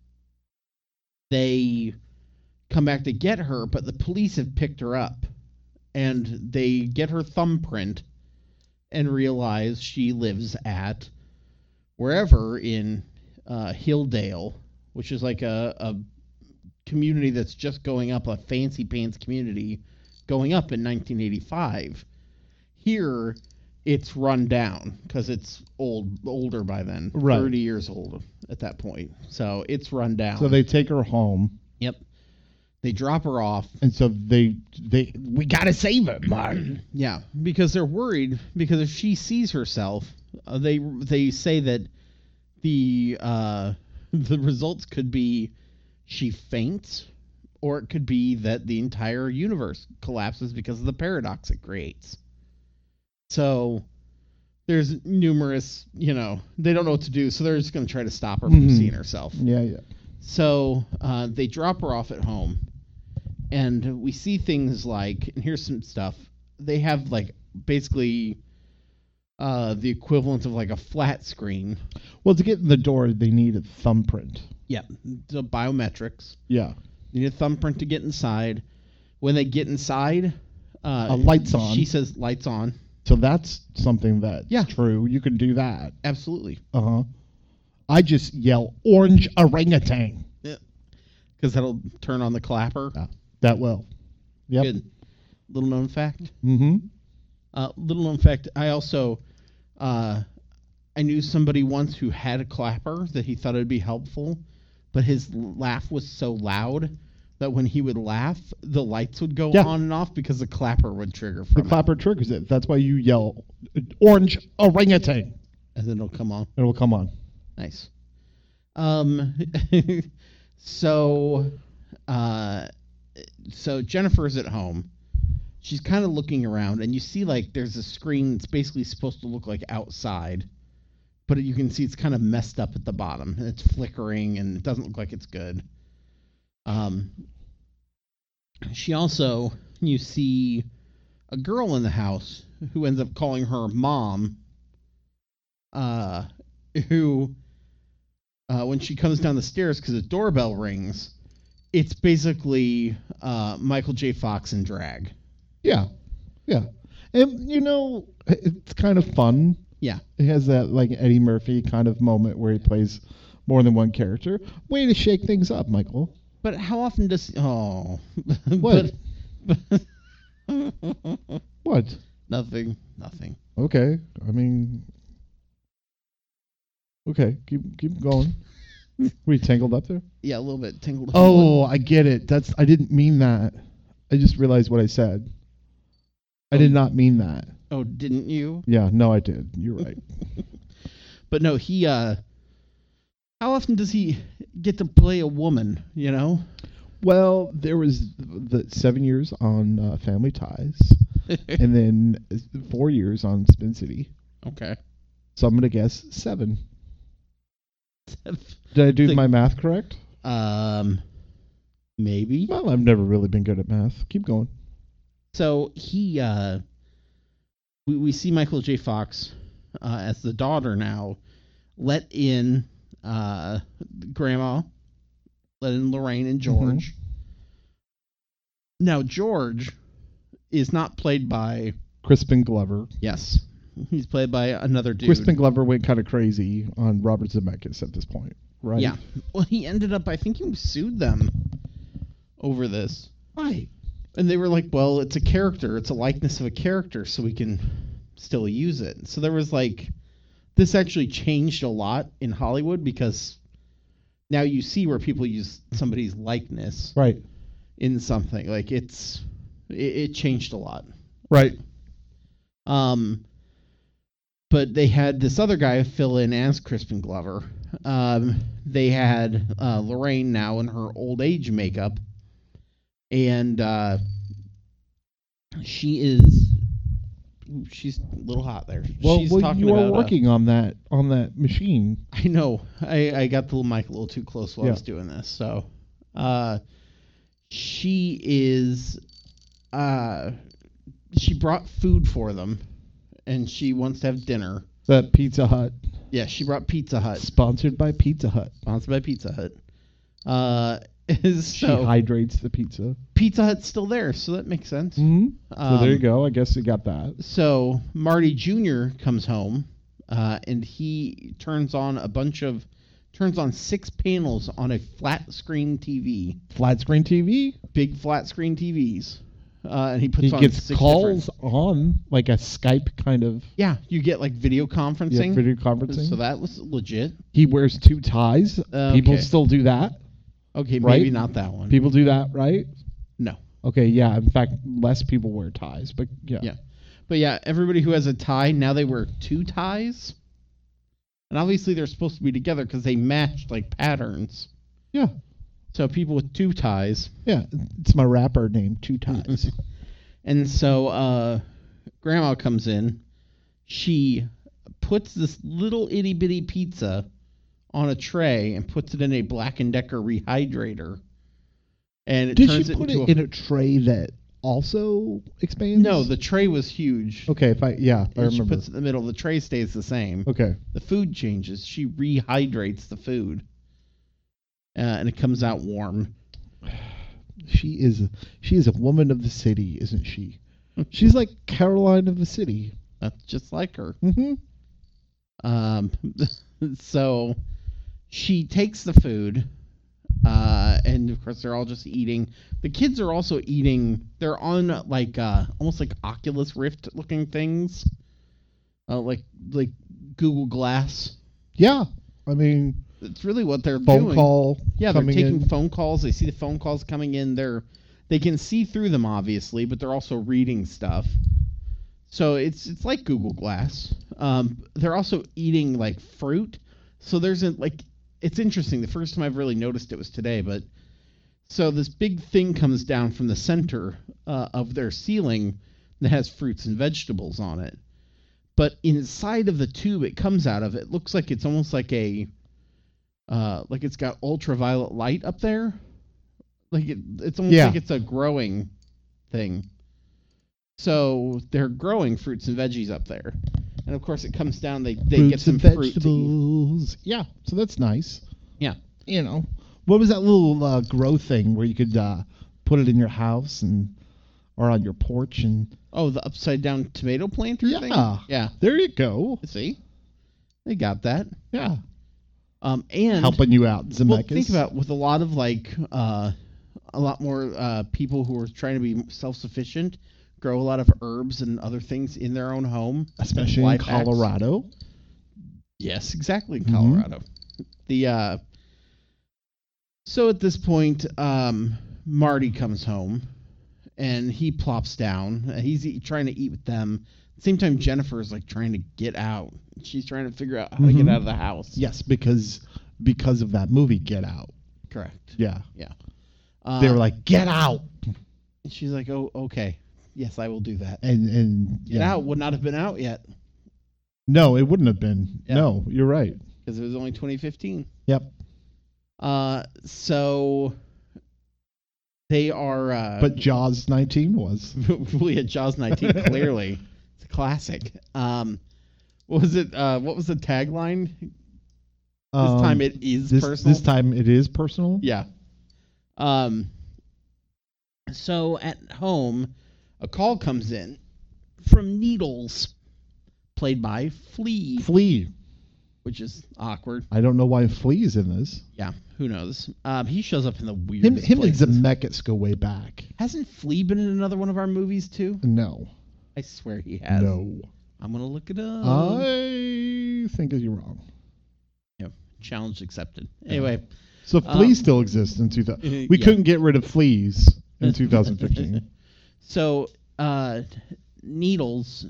they come back to get her. But the police have picked her up, and they get her thumbprint and realize she lives at wherever in uh, Hilldale, which is like a, a community that's just going up, a fancy pants community going up in nineteen eighty-five. Here, it's run down because it's old, older by then, Right. thirty years old at that point. So it's run down. So they take her home, Yep. They drop her off. and so they they we gotta save her, Martin. Yeah, because they're worried because if she sees herself, uh, they they say that the uh, the results could be she faints, or it could be that the entire universe collapses because of the paradox it creates. So there's numerous, you know, they don't know what to do, so they're just going to try to stop her from Mhm. seeing herself. Yeah, yeah. So uh, they drop her off at home, and we see things like, and here's some stuff. They have like basically uh, the equivalent of like a flat screen. Well, to get in the door, they need a thumbprint. Yeah, the biometrics. Yeah. You need a thumbprint to get inside. When they get inside, uh, A light's on. She says lights on. So that's something that's Yeah. true. You can do that. Absolutely, Uh huh. I just yell orange orangutan. because that'll turn on the clapper. Yeah, that will. Yep. Good. Little known fact. Mm-hmm. Uh, little known fact. I also, uh, I knew somebody once who had a clapper that he thought it'd be helpful, but his laugh was so loud that when he would laugh, the lights would go Yeah. on and off because the clapper would trigger The from it, clapper triggers it. That's why you yell orange orangutan. and then it'll come on. It'll come on. Nice. Um, so, uh, so Jennifer's at home. She's kind of looking around, and you see like there's a screen that's basically supposed to look like outside, but you can see it's kind of messed up at the bottom, and it's flickering, and it doesn't look like it's good. Um, she also, you see a girl in the house who ends up calling her mom, uh, who, uh, when she comes down the stairs because the doorbell rings, it's basically uh, Michael J. Fox in drag. Yeah. Yeah. And, you know, it's kind of fun. Yeah. It has that, like, Eddie Murphy kind of moment where he plays more than one character. Way to shake things up, Michael. But how often does... Oh. What? But, What? nothing. Nothing. Okay. I mean... Okay. Keep keep going. Were you tangled up there? Yeah, a little bit tingled. Oh, I get it. That's I didn't mean that. I just realized what I said. I did not mean that. Oh, didn't you? Yeah, no, I did. You're right. But no, he... uh How often does he get to play a woman, you know? Well, there was the seven years on uh, Family Ties, and then four years on Spin City. Okay. So I'm gonna guess seven. Did I do Think- my math correct? Um, maybe. Well, I've never really been good at math. Keep going. So he, uh, we we see Michael J. Fox uh, as the daughter now, let in uh, Grandma, let in Lorraine and George. Now George is not played by Crispin Glover. yes, he's played by another dude. Crispin Glover went kind of crazy on Robert Zemeckis at this point, right? Yeah. Well, he ended up. I think he sued them over this. Right. And they were like, well, it's a character. It's a likeness of a character, so we can still use it. So there was like, this actually changed a lot in Hollywood because now you see where people use somebody's likeness Right. in something. Like it's, it, it changed a lot. Right. Um, but they had this other guy fill in as Crispin Glover. Um, they had uh, Lorraine now in her old age makeup. And uh, she is, she's a little hot there. Well, she's well talking you are about, uh, working on that on that machine. I know. I, I got the mic a little too close while I Yeah. was doing this. So, uh, she is, uh, she brought food for them, and she wants to have dinner. That Pizza Hut, Yeah, she brought Pizza Hut, sponsored by Pizza Hut. sponsored by Pizza Hut. Uh, is She so hydrates the pizza. Pizza Hut's still there, so that makes sense. Mm-hmm. So Um, there you go. I guess you got that. So Marty Junior comes home, uh, and he turns on a bunch of, turns on six panels on a flat screen T V, Flat screen T V. big flat screen T Vs, uh, and he puts He on gets six calls different- on like a Skype kind of Yeah, you get like video conferencing. yeah, video conferencing. So that was legit. He wears two ties. Uh, People okay. still do that. Okay, Right? maybe not that one. People do that, right? No. Okay, yeah. In fact, less people wear ties, but yeah. Yeah. But yeah, everybody who has a tie, now they wear two ties. And obviously they're supposed to be together because they match like patterns. Yeah. So people with two ties. Yeah. It's my rapper name, Two Ties. And so uh, Grandma comes in. She puts this little itty bitty pizza on a tray and puts it in a Black and Decker rehydrator. And it Did turns she it put into it a, in a tray that also expands? No, the tray was huge. Okay, if I yeah, I And she remember. puts it in the middle. The tray stays the same. Okay. The food changes. She rehydrates the food. Uh, and it comes out warm. She is she is a woman of the city, isn't she? She's like Caroline of the city. That's just like her. Mm-hmm. Um, so she takes the food, uh, and of course they're all just eating. The kids are also eating. They're on like uh, almost like Oculus Rift looking things, uh, like like Google Glass. Yeah. I mean, It's really what they're phone doing. call. Yeah, they're coming taking in. phone calls. They see the phone calls coming in. They're they can see through them obviously, but they're also reading stuff. So it's it's like Google Glass. Um, they're also eating like fruit. So there's a like it's interesting. The first time I've really noticed it was today, but so this big thing comes down from the center uh, of their ceiling that has fruits and vegetables on it. But inside of the tube it comes out of, it looks like it's almost like a uh, like it's got ultraviolet light up there. Like it, it's almost Yeah. like it's a growing thing. So they're growing fruits and veggies up there, and of course it comes down. They they Fruits get some and fruit to eat. vegetables. Yeah, so that's nice. Yeah. You know, what was that little uh, grow thing where you could uh, put it in your house and or on your porch and Oh, the upside down tomato planter thing. yeah, Yeah. there you go. See, they got that. Yeah, Um, and helping you out, Zemeckis. well, think about with a lot of like uh, a lot more uh, people who are trying to be self-sufficient, grow a lot of herbs and other things in their own home, especially in life hacks. Colorado. Yes, exactly, in Mhm. Colorado. The uh, so at this point, um, Marty comes home, and he plops down. Uh, He's eat, trying to eat with them. At the same time, Jennifer is like trying to get out. She's trying to figure out how to Mhm. get out of the house. Yes, because because of that movie, Get Out. Correct. Yeah, Uh, they were like, "Get out," and she's like, "Oh, okay, yes, I will do that." and and Get yeah. Out would not have been out yet No, it wouldn't have been. Yeah. No, you're right. because it was only twenty fifteen. Yep. Uh, so they are. Uh, But Jaws nineteen was. we had Jaws nineteen. Clearly, it's a classic. Um, what was it? Uh, what was the tagline? This Um, time it is this, personal. This time it is personal. Yeah. Um. So at home, a call comes in from Needles, played by Flea, Flea. which is awkward. I don't know why Flea's in this. Yeah, who knows? Um, he shows up in the Him, weirdest him and places. Zemeckis go way back. Hasn't Flea been in another one of our movies too? No. I swear he has. No. I'm gonna look it up. I think that you're wrong. Challenge accepted. Anyway, So Um, Flea still exists in two thousand. uh, We yeah. couldn't get rid of Fleas in two thousand fifteen. so uh, Needles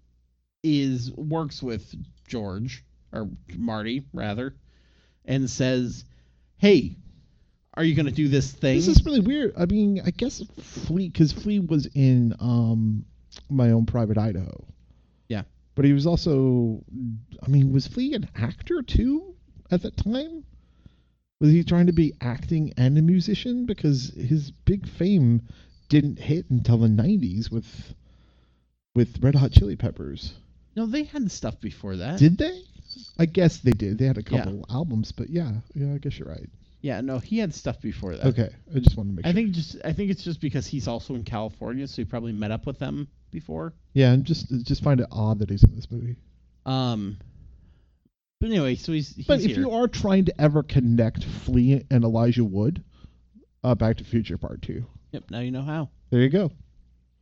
is works with George or Marty rather, and says, "Hey, are you gonna do this thing?" This is really weird. I mean, I guess Flea, because Flea was in um, My Own Private Idaho. Yeah. But he was also, I mean, was Flea an actor too at that time? Was he trying to be acting and a musician? Because his big fame didn't hit until the nineties with with Red Hot Chili Peppers. No, they had stuff before that. Did they? I guess they did. They had a Yeah. couple albums, but yeah, yeah, I guess you're right. Yeah, no, he had stuff before that. Okay, I just wanted to make I sure. think just I think it's just because he's also in California, so he probably met up with them before. Yeah, and just just find it odd that he's in this movie. Um, but anyway, so he's, he's But if here. you are trying to ever connect Flea and Elijah Wood, uh, Back to the Future Part Two, Yep, now you know how. there you go.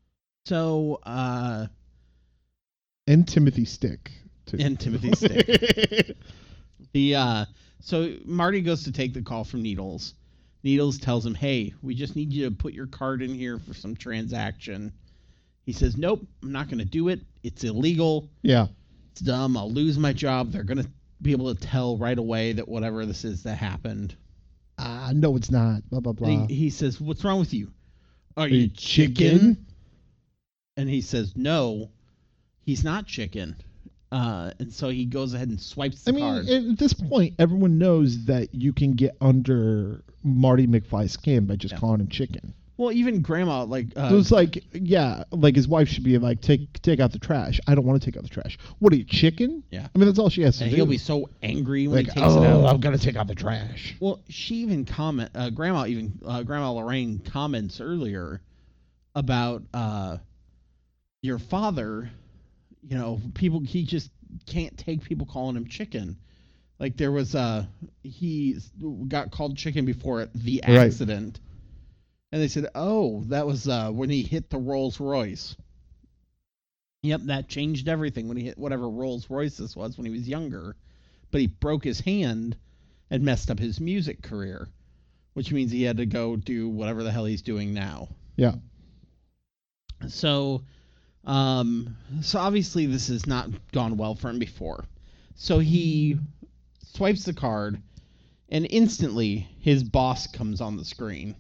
So, uh, And Timothy Stick. Too. and Timothy Stick. the uh, so Marty goes to take the call from Needles. Needles tells him, "Hey, we just need you to put your card in here for some transaction." He says, "Nope, I'm not going to do it. It's illegal. Yeah. It's dumb. I'll lose my job. They're going to be able to tell right away that whatever this is that happened." Ah, no, it's not. Blah, blah, blah. And he, he says, "What's wrong with you? Are, Are you you chicken?" chicken? And he says, "No, he's not chicken." Uh, and so he goes ahead and swipes the I mean, card. at this point, everyone knows that you can get under Marty McFly's skin by just Yeah. calling him chicken. Well, even Grandma, like, uh, So it's like, yeah, like his wife should be like, take take out the trash. I don't want to take out the trash. What are you, chicken? Yeah. I mean, that's all she has to and do. he'll be so angry when like, he takes oh, it out. I'm gonna take out the trash. Well, she even comment. Uh, Grandma even uh, Grandma Lorraine comments earlier about uh, your father. You know, people. He just can't take people calling him chicken. Like there was uh he got called chicken before the Right. accident, and they said, "Oh, that was uh when he hit the Rolls Royce." Yep, that changed everything when he hit whatever Rolls Royce this was when he was younger, but he broke his hand and messed up his music career, which means he had to go do whatever the hell he's doing now. Yeah. So, um, so obviously this has not gone well for him before. So he swipes the card, and instantly his boss comes on the screen,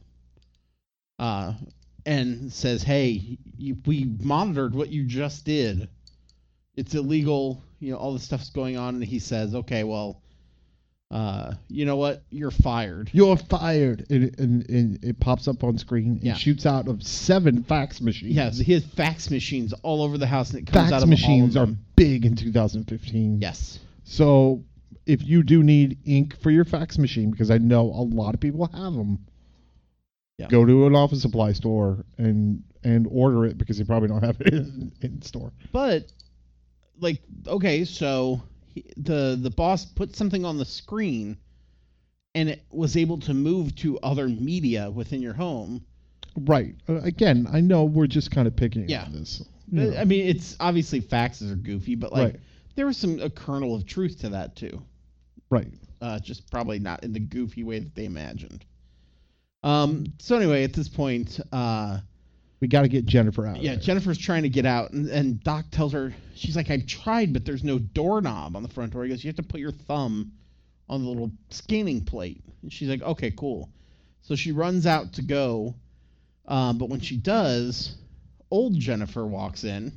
uh, and says, "Hey, you, we monitored what you just did. It's illegal. You know, all this stuff's going on." And he says, "Okay, well, uh, you know what? You're fired." You're fired. And, and, and it pops up on screen and Yeah. shoots out of seven fax machines. Yes, he has fax machines all over the house, and it comes Fax out of machines all are of them. big in two thousand fifteen. Yes. So if you do need ink for your fax machine, because I know a lot of people have them, Yeah. go to an office supply store and and order it because they probably don't have it in, in store. But, like, okay, so he, the the boss put something on the screen, and it was able to move to other media within your home. Right. Uh, again, I know we're just kind of picking Yeah. on this. Uh, You know. I mean, it's obviously faxes are goofy, but like Right. there was some a kernel of truth to that too. Right. Uh, just probably not in the goofy way that they imagined. Um. So anyway, at this point, uh, We got to get Jennifer out. of yeah, there. Jennifer's trying to get out, and, and Doc tells her, she's like, "I've tried, but there's no doorknob on the front door." He goes, "You have to put your thumb on the little scanning plate." And she's like, "Okay, cool." So she runs out to go, um, but when she does, old Jennifer walks in,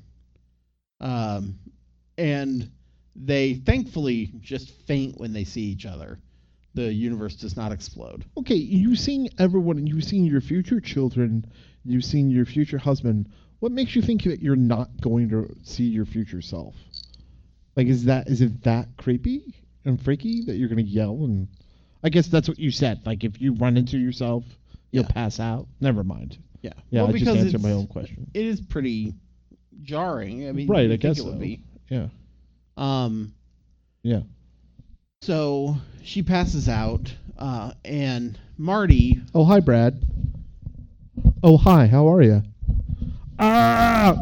um, and they thankfully just faint when they see each other. The universe does not explode. Okay, you've seen everyone. You've seen your future children. You've seen your future husband. What makes you think that you're not going to see your future self? Like, is that is it that creepy and freaky that you're going to yell? And I guess that's what you said. Like, if you run into yourself, you'll Yeah. pass out. Never mind. Yeah, Yeah, well, I just because answered my it's- own question. It is pretty jarring. I mean, Right, you'd I think guess it would so. be. Yeah, Um. yeah. So she passes out, uh, and Marty. Oh, hi, Brad. Oh, hi. How are you? Ah!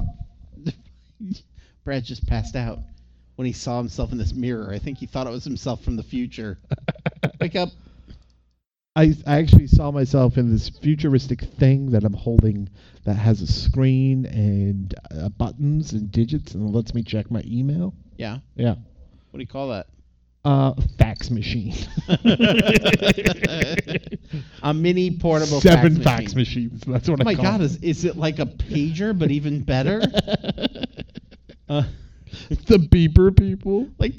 Brad just passed out when he saw himself in this mirror. I think he thought it was himself from the future. Wake up. I, I actually saw myself in this futuristic thing that I'm holding that has a screen and uh, buttons and digits and lets me check my email. Yeah. Yeah. What do you call that? Uh, fax machine. A mini portable Seven fax, fax machine. machines. That's what Oh I my call God! it. Is is it like a pager but even better? uh, The beeper people. like.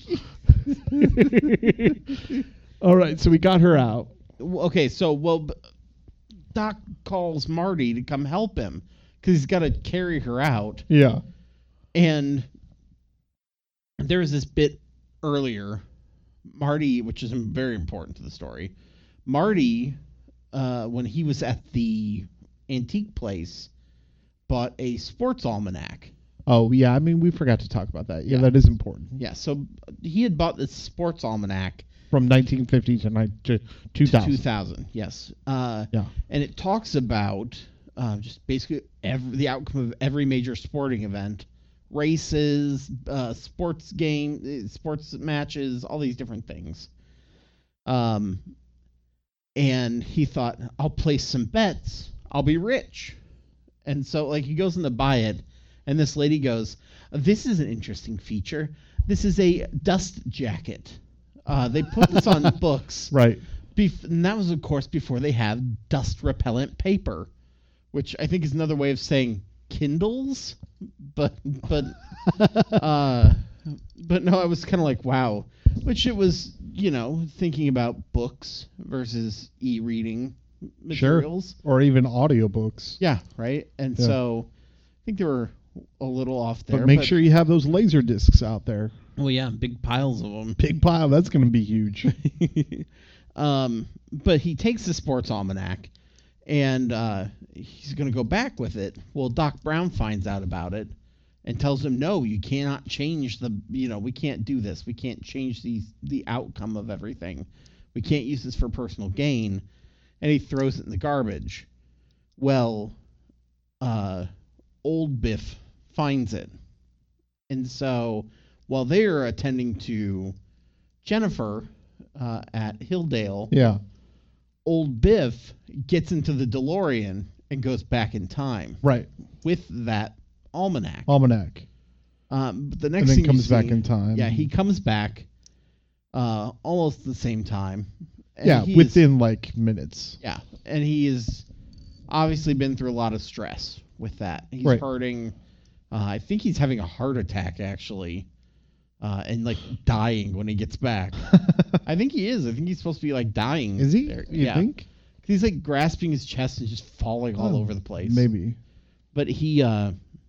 All right, so we got her out. Okay, so well, b- Doc calls Marty to come help him because he's got to carry her out. Yeah. And there was this bit earlier, Marty, which is very important to the story. Marty, uh, when he was at the antique place, bought a sports almanac. Oh, yeah. I mean, we forgot to talk about that. Yeah, Yeah. that is important. Yeah, so he had bought this sports almanac. From nineteen fifty to, ni- to two thousand. two thousand, yes. Uh, Yeah. and it talks about uh, just basically every, the outcome of every major sporting event, races, uh, sports game, sports matches, all these different things. Um, and he thought, I'll place some bets. I'll be rich. And so, like, he goes in to buy it, and this lady goes, this is an interesting feature. This is a dust jacket. Uh, they put this on books. Right. Bef- and that was, of course, before they had dust-repellent paper, which I think is another way of saying Kindles. But, but, uh, but no, I was kind of like, wow. Which it was, you know, thinking about books versus e-reading materials. Sure. Or even audiobooks. Yeah, right? And Yeah. so I think they were a little off there. But make sure you have those laser discs out there. Oh, yeah, big piles of them. Big pile. That's going to be huge. um, but he takes the sports almanac, and uh, he's going to go back with it. Well, Doc Brown finds out about it and tells him, no, you cannot change the, you know, we can't do this. We can't change these, the outcome of everything. We can't use this for personal gain. And he throws it in the garbage. Well, uh, old Biff finds it. And so while they're attending to Jennifer uh, at Hilldale, Yeah. old Biff gets into the DeLorean and goes back in time Right. with that almanac. Almanac. Um, but the next And then thing comes you back see- in time. Yeah, he comes back uh, almost the same time. And Yeah, he is- within like minutes. yeah, and he has obviously been through a lot of stress with that. He's Right. hurting. Uh, I think he's having a heart attack, actually, uh, and, like, dying when he gets back. I think he is. I think he's supposed to be, like, dying. Is he? there. You yeah. think? He's, like, grasping his chest and just falling all Oh, over the place. Maybe. But he, uh,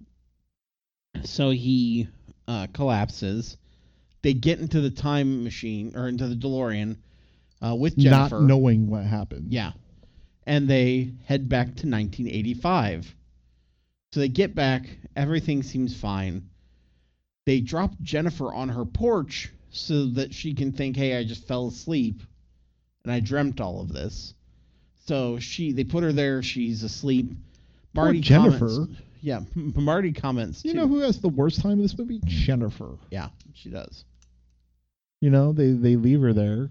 so he uh, collapses. They get into the time machine, or into the DeLorean, uh, with Jennifer. Not knowing what happened. Yeah. And they head back to nineteen eighty-five. So they get back. Everything seems fine. They drop Jennifer on her porch so that she can think, hey, I just fell asleep and I dreamt all of this. So she, they put her there. She's asleep. Poor Marty Jennifer. comments- yeah, Marty comments, You too. know who has the worst time in this movie? Jennifer. Yeah, she does. You know, they, they leave her there.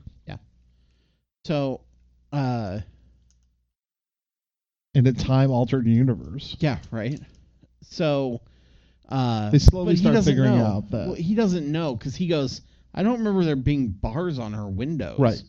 So, uh, In a time-altered universe. yeah, right. So, uh, They slowly but he start doesn't figuring know. out that- Well, he doesn't know because he goes, I don't remember there being bars on her windows. Right.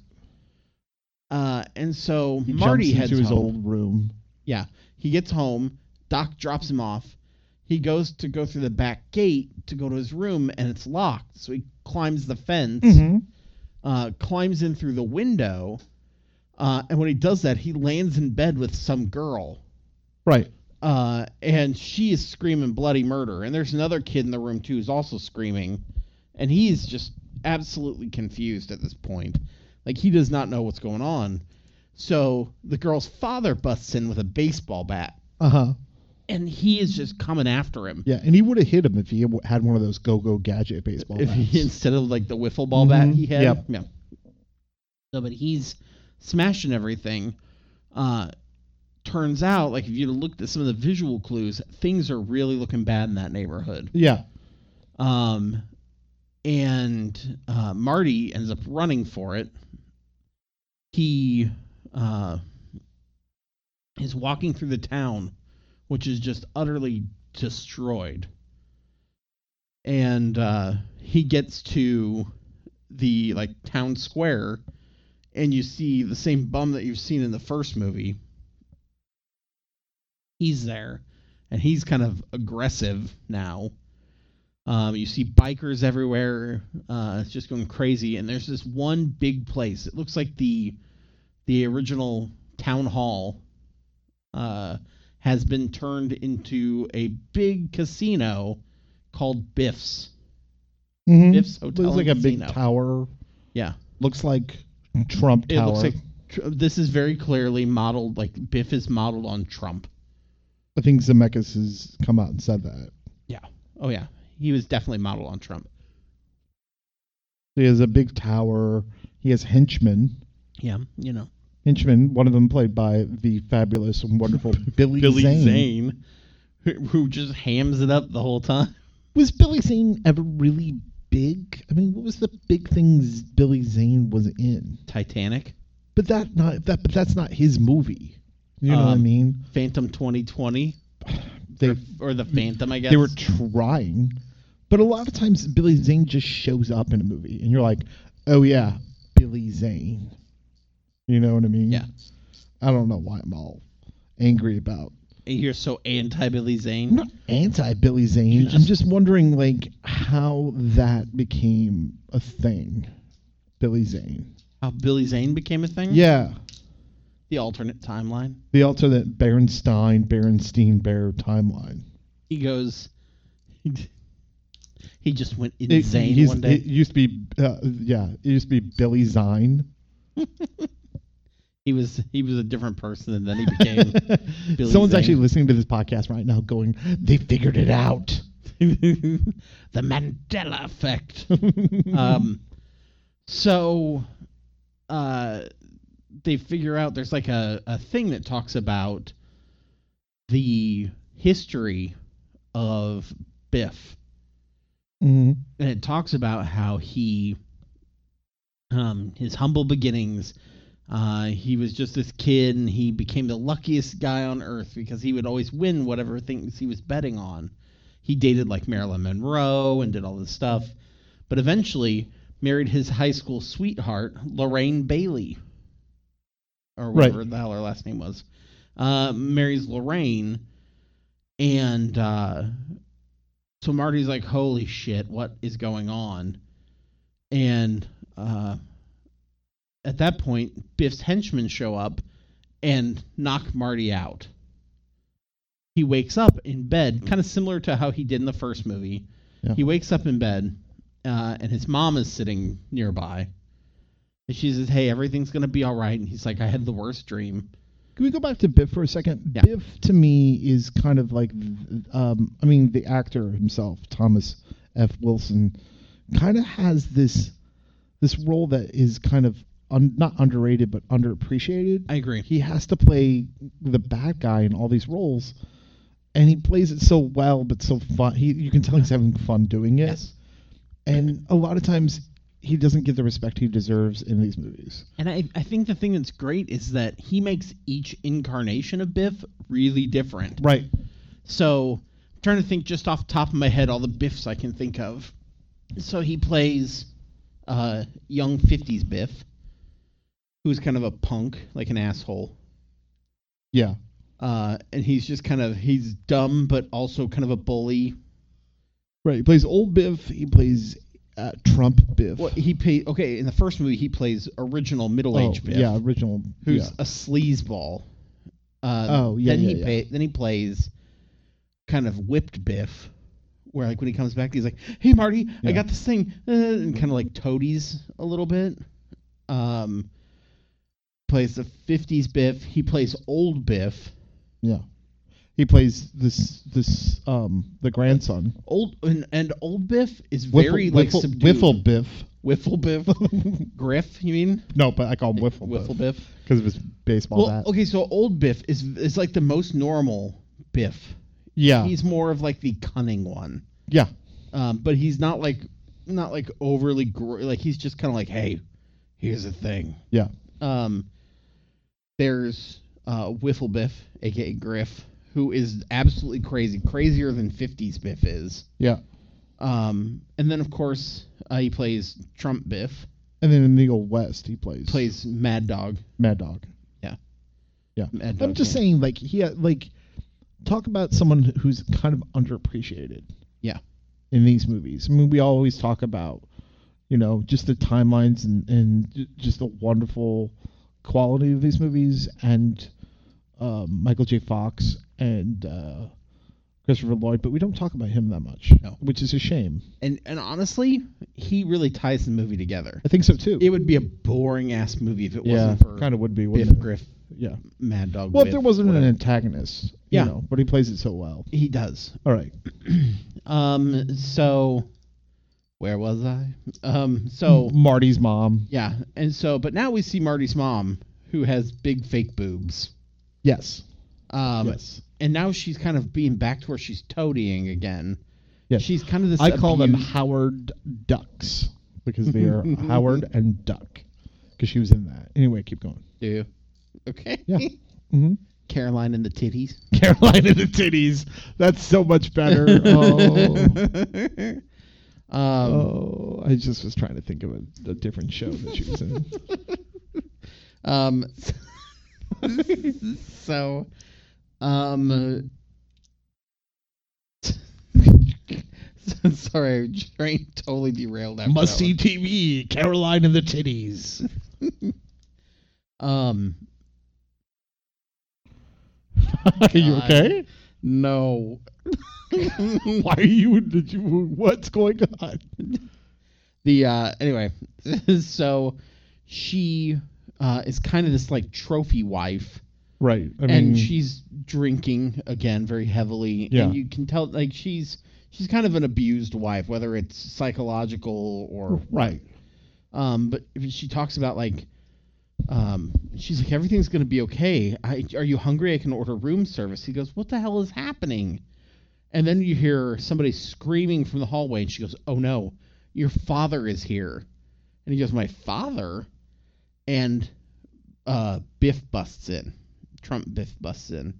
Uh, and so He Marty jumps heads into his home. old room. Yeah, he gets home. Doc drops him off. He goes to go through the back gate to go to his room, and it's locked. So he climbs the fence. Mm-hmm. Uh, climbs in through the window, uh, and when he does that, he lands in bed with some girl, Right. uh, and she is screaming bloody murder, and there's another kid in the room, too, who's also screaming, and he's just absolutely confused at this point. Like, he does not know what's going on. So the girl's father busts in with a baseball bat, Uh-huh. and he is just coming after him. Yeah, and he would have hit him if he had one of those go-go gadget baseball If bats. he, instead of like the wiffle ball bat Mhm. he had. Yep. Yeah. So, but he's smashing everything. Uh, turns out, like if you looked at some of the visual clues, things are really looking bad in that neighborhood. Yeah. Um, and uh, Marty ends up running for it. He uh, is walking through the town, which is just utterly destroyed. And uh, he gets to the like town square, and you see the same bum that you've seen in the first movie. He's there, and he's kind of aggressive now. Um, you see bikers everywhere. Uh, it's just going crazy. And there's this one big place. It looks like the the original town hall uh, has been turned into a big casino called Biff's. Mm-hmm. Biff's Hotel Looks like and a big Casino. tower. Yeah. Looks like Trump It Tower. looks like tr- this is very clearly modeled, like Biff is modeled on Trump. I think Zemeckis has come out and said that. Yeah. Oh, yeah. He was definitely modeled on Trump. He has a big tower. He has henchmen. Yeah, you know. henchmen. One of them played by the fabulous and wonderful Billy, Billy Zane. Zane, who, who just hams it up the whole time. Was Billy Zane ever really big? I mean, what was the big things Billy Zane was in? Titanic, But that not that. But that's not his movie. You know what I Um, mean? Phantom twenty twenty, They or, or the Phantom, I guess. they were trying, but a lot of times Billy Zane just shows up in a movie, and you're like, oh yeah, Billy Zane. You know what I mean? Yeah. I don't know why I'm all angry about. You're so anti Billy I'm Zane. not anti Billy Zane. You're I'm just- just wondering like how that became a thing. Billy Zane. How Billy Zane became a thing? Yeah. The alternate timeline. The alternate Berenstein, Berenstein Bear timeline. He goes. He just went It, insane he's- one day. it used to be, uh, yeah, it used to be Billy Zine. He was he was a different person, and then he became Billy Someone's Zane. actually listening to this podcast right now going, they figured it out. the Mandela effect. um, so, uh, they figure out there's like a, a thing that talks about the history of Biff, hmm and it talks about how he, um, his humble beginnings. Uh, he was just this kid, and he became the luckiest guy on earth because he would always win whatever things he was betting on. He dated like Marilyn Monroe and did all this stuff, but eventually married his high school sweetheart, Lorraine Bailey, or whatever Right. the hell her last name was. Uh, marries Lorraine, and uh, so Marty's like, "Holy shit, what is going on?" And uh, at that point, Biff's henchmen show up and knock Marty out. He wakes up in bed, kind of similar to how he did in the first movie. Yeah. He wakes up in bed, uh, and his mom is sitting nearby. And she says, "Hey, everything's going to be all right." And he's like, "I had the worst dream." Can we go back to Biff for a second? Yeah. Biff, to me, is kind of like, um, I mean, the actor himself, Thomas F. Wilson, kind of has this this role that is kind of un, not underrated, but underappreciated. I agree. He has to play the bad guy in all these roles, and he plays it so well, but so fun. He, you can tell he's having fun doing it. Yes. And a lot of times, he doesn't get the respect he deserves in these movies. And I, I think the thing that's great is that he makes each incarnation of Biff really different. Right. So, I'm trying to think just off the top of my head all the Biffs I can think of. So he plays uh, young fifties Biff, who's kind of a punk, like an asshole. Yeah. Uh, and he's just kind of, he's dumb, but also kind of a bully. Right. He plays old Biff. He plays uh, Trump Biff. Well, he pay, okay, in the first movie, he plays original middle-aged Oh, Biff. Yeah, original. Who's yeah. a sleazeball. Uh, Oh, yeah, Then yeah, he yeah. pay, then he plays kind of whipped Biff, where like when he comes back, he's like, "Hey Marty, I Yeah. got this thing," uh, and kind of like toadies a little bit. Um, plays the fifties Biff. He plays old Biff. Yeah. He plays this this um the grandson. Old and, and old Biff is Wiffle, very like Wiffle, subdued. Wiffle Biff. Wiffle Biff, Griff, you mean? No, but I call him Wiffle, Wiffle Biff. because of his baseball Well, bat. okay, so old Biff is is like the most normal Biff. Yeah. He's more of like the cunning one. Yeah. Um, but he's not like not like overly gr- like he's just kind of like, "Hey, here's the thing." Yeah. Um, there's uh, Wiffle Biff, aka Griff, who is absolutely crazy, crazier than fifties Biff is. Yeah. Um, and then of course uh, he plays Trump Biff, And then in the old West, he plays plays Mad Dog. Mad Dog. Yeah. Yeah. Mad I'm Dog, just yeah. saying, like he had, like talk about someone who's kind of underappreciated. Yeah. In these movies, I mean, we always talk about, you know, just the timelines and and j- just the wonderful quality of these movies, and um, Michael J. Fox and uh, Christopher Lloyd, but we don't talk about him that much, No. which is a shame. And and honestly, he really ties the movie together. I think so too. It would be a boring ass movie if it yeah, wasn't for kind of would be. Biff, Wouldn't it? Griff, Yeah. Mad Dog. Well, if Whiff, there wasn't whatever. an antagonist, Yeah. you know, but he plays it so well. He does. All right. Um. So, where was I? Um. So Marty's mom. yeah, and so, but now we see Marty's mom, who has big fake boobs. Yes. Um, yes. And now she's kind of being back to where she's toadying again. Yes. She's kind of this. I call them abused- Howard Ducks because they are Howard and Duck because she was in that. Anyway, keep going. Do you? Okay. Yeah. Mm-hmm. Caroline and the titties. Caroline and the titties. That's so much better. Oh. um, oh, I just was trying to think of a, a different show that she was in. um. So, um. Sorry, train totally derailed. After Must that see one. T V. Caroline and the titties. Um. Are you God. okay? No. Why are you? Did you? What's going on? The uh anyway, so she uh is kind of this like trophy wife, Right. I mean, and she's drinking again very heavily, Yeah. and you can tell like she's she's kind of an abused wife, whether it's psychological or right. um but she talks about like um she's like, everything's gonna be okay. I, are you hungry? I can order room service. He goes, what the hell is happening? And then you hear somebody screaming from the hallway, and she goes, oh no, your father is here. And he goes, my father? And uh, Biff busts in. Trump Biff busts in.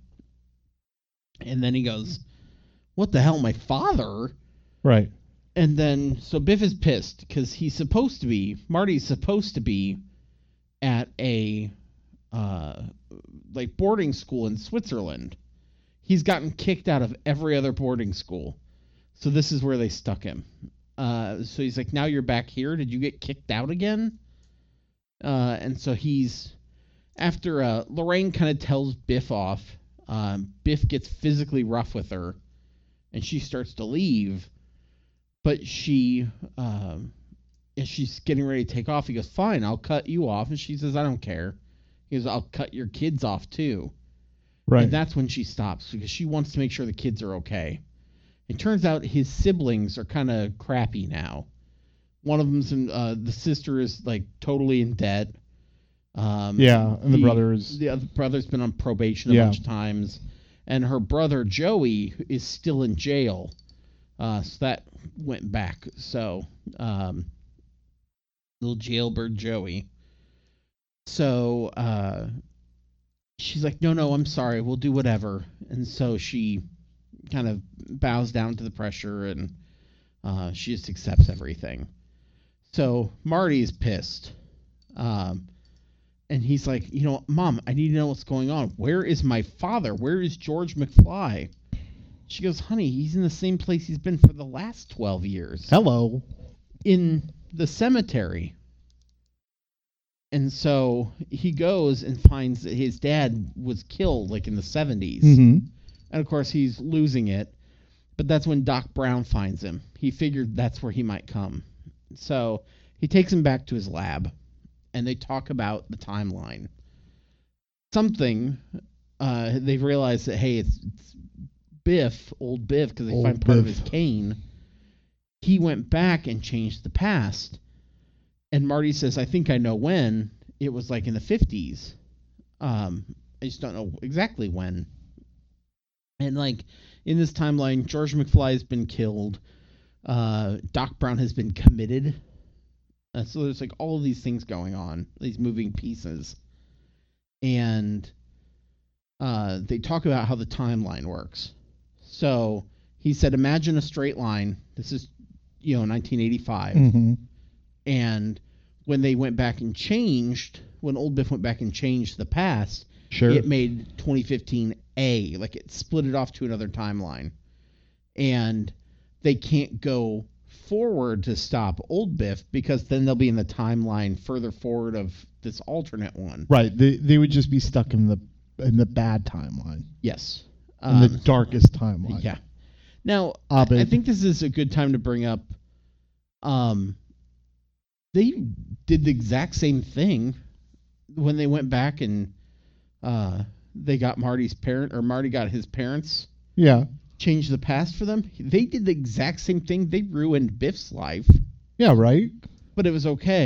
And then he goes, what the hell, my father? Right. And then, so Biff is pissed because he's supposed to be, Marty's supposed to be at a, uh, like, boarding school in Switzerland. He's gotten kicked out of every other boarding school. So this is where they stuck him. Uh, so he's like, now you're back here? Did you get kicked out again? Uh, and so he's, after uh, Lorraine kind of tells Biff off, um, Biff gets physically rough with her, and she starts to leave. But she, um, as she's getting ready to take off, he goes, fine, I'll cut you off. And she says, I don't care. He goes, I'll cut your kids off too. Right. And that's when she stops because she wants to make sure the kids are okay. It turns out his siblings are kind of crappy now. One of them's in, uh, the sister is like totally in debt. Um, Yeah, and the brother is- the other brother's been on probation a Yeah. bunch of times, and her brother Joey is still in jail. Uh, so that went back. So um, little jailbird Joey. So uh, she's like, no, no, I'm sorry, we'll do whatever. And so she kind of bows down to the pressure, and uh, she just accepts everything. So Marty is pissed. Um, and he's like, you know, Mom, I need to know what's going on. Where is my father? Where is George McFly? She goes, honey, he's in the same place he's been for the last twelve years. Hello. In the cemetery. And so he goes and finds that his dad was killed like in the seventies. Mm-hmm. And of course he's losing it. But that's when Doc Brown finds him. He figured that's where he might come. So he takes him back to his lab, and they talk about the timeline. Something, uh, they've realized that, hey, it's, it's Biff, old Biff, because they Old find part of Biff. his cane. He went back and changed the past. And Marty says, I think I know when. It was like in the fifties. Um, I just don't know exactly when. And like in this timeline, George McFly has been killed. Uh, Doc Brown has been committed. Uh, so there's like all of these things going on, these moving pieces. And uh, they talk about how the timeline works. So he said, imagine a straight line. This is, you know, nineteen eighty-five. Mm-hmm. And when they went back and changed, when Old Biff went back and changed the past, Sure. it made twenty fifteen A, like it split it off to another timeline. And they can't go forward to stop Old Biff because then they'll be in the timeline further forward of this alternate one. Right. They they would just be stuck in the in the bad timeline, Yes. in the Um, darkest timeline. Yeah. Now, Abed. I I think this is a good time to bring up. Um, they did the exact same thing when they went back and uh, they got Marty's parent, or Marty got his parents, Yeah. changed the past for them. They did the exact same thing. They ruined Biff's life, Yeah. Right. but it was okay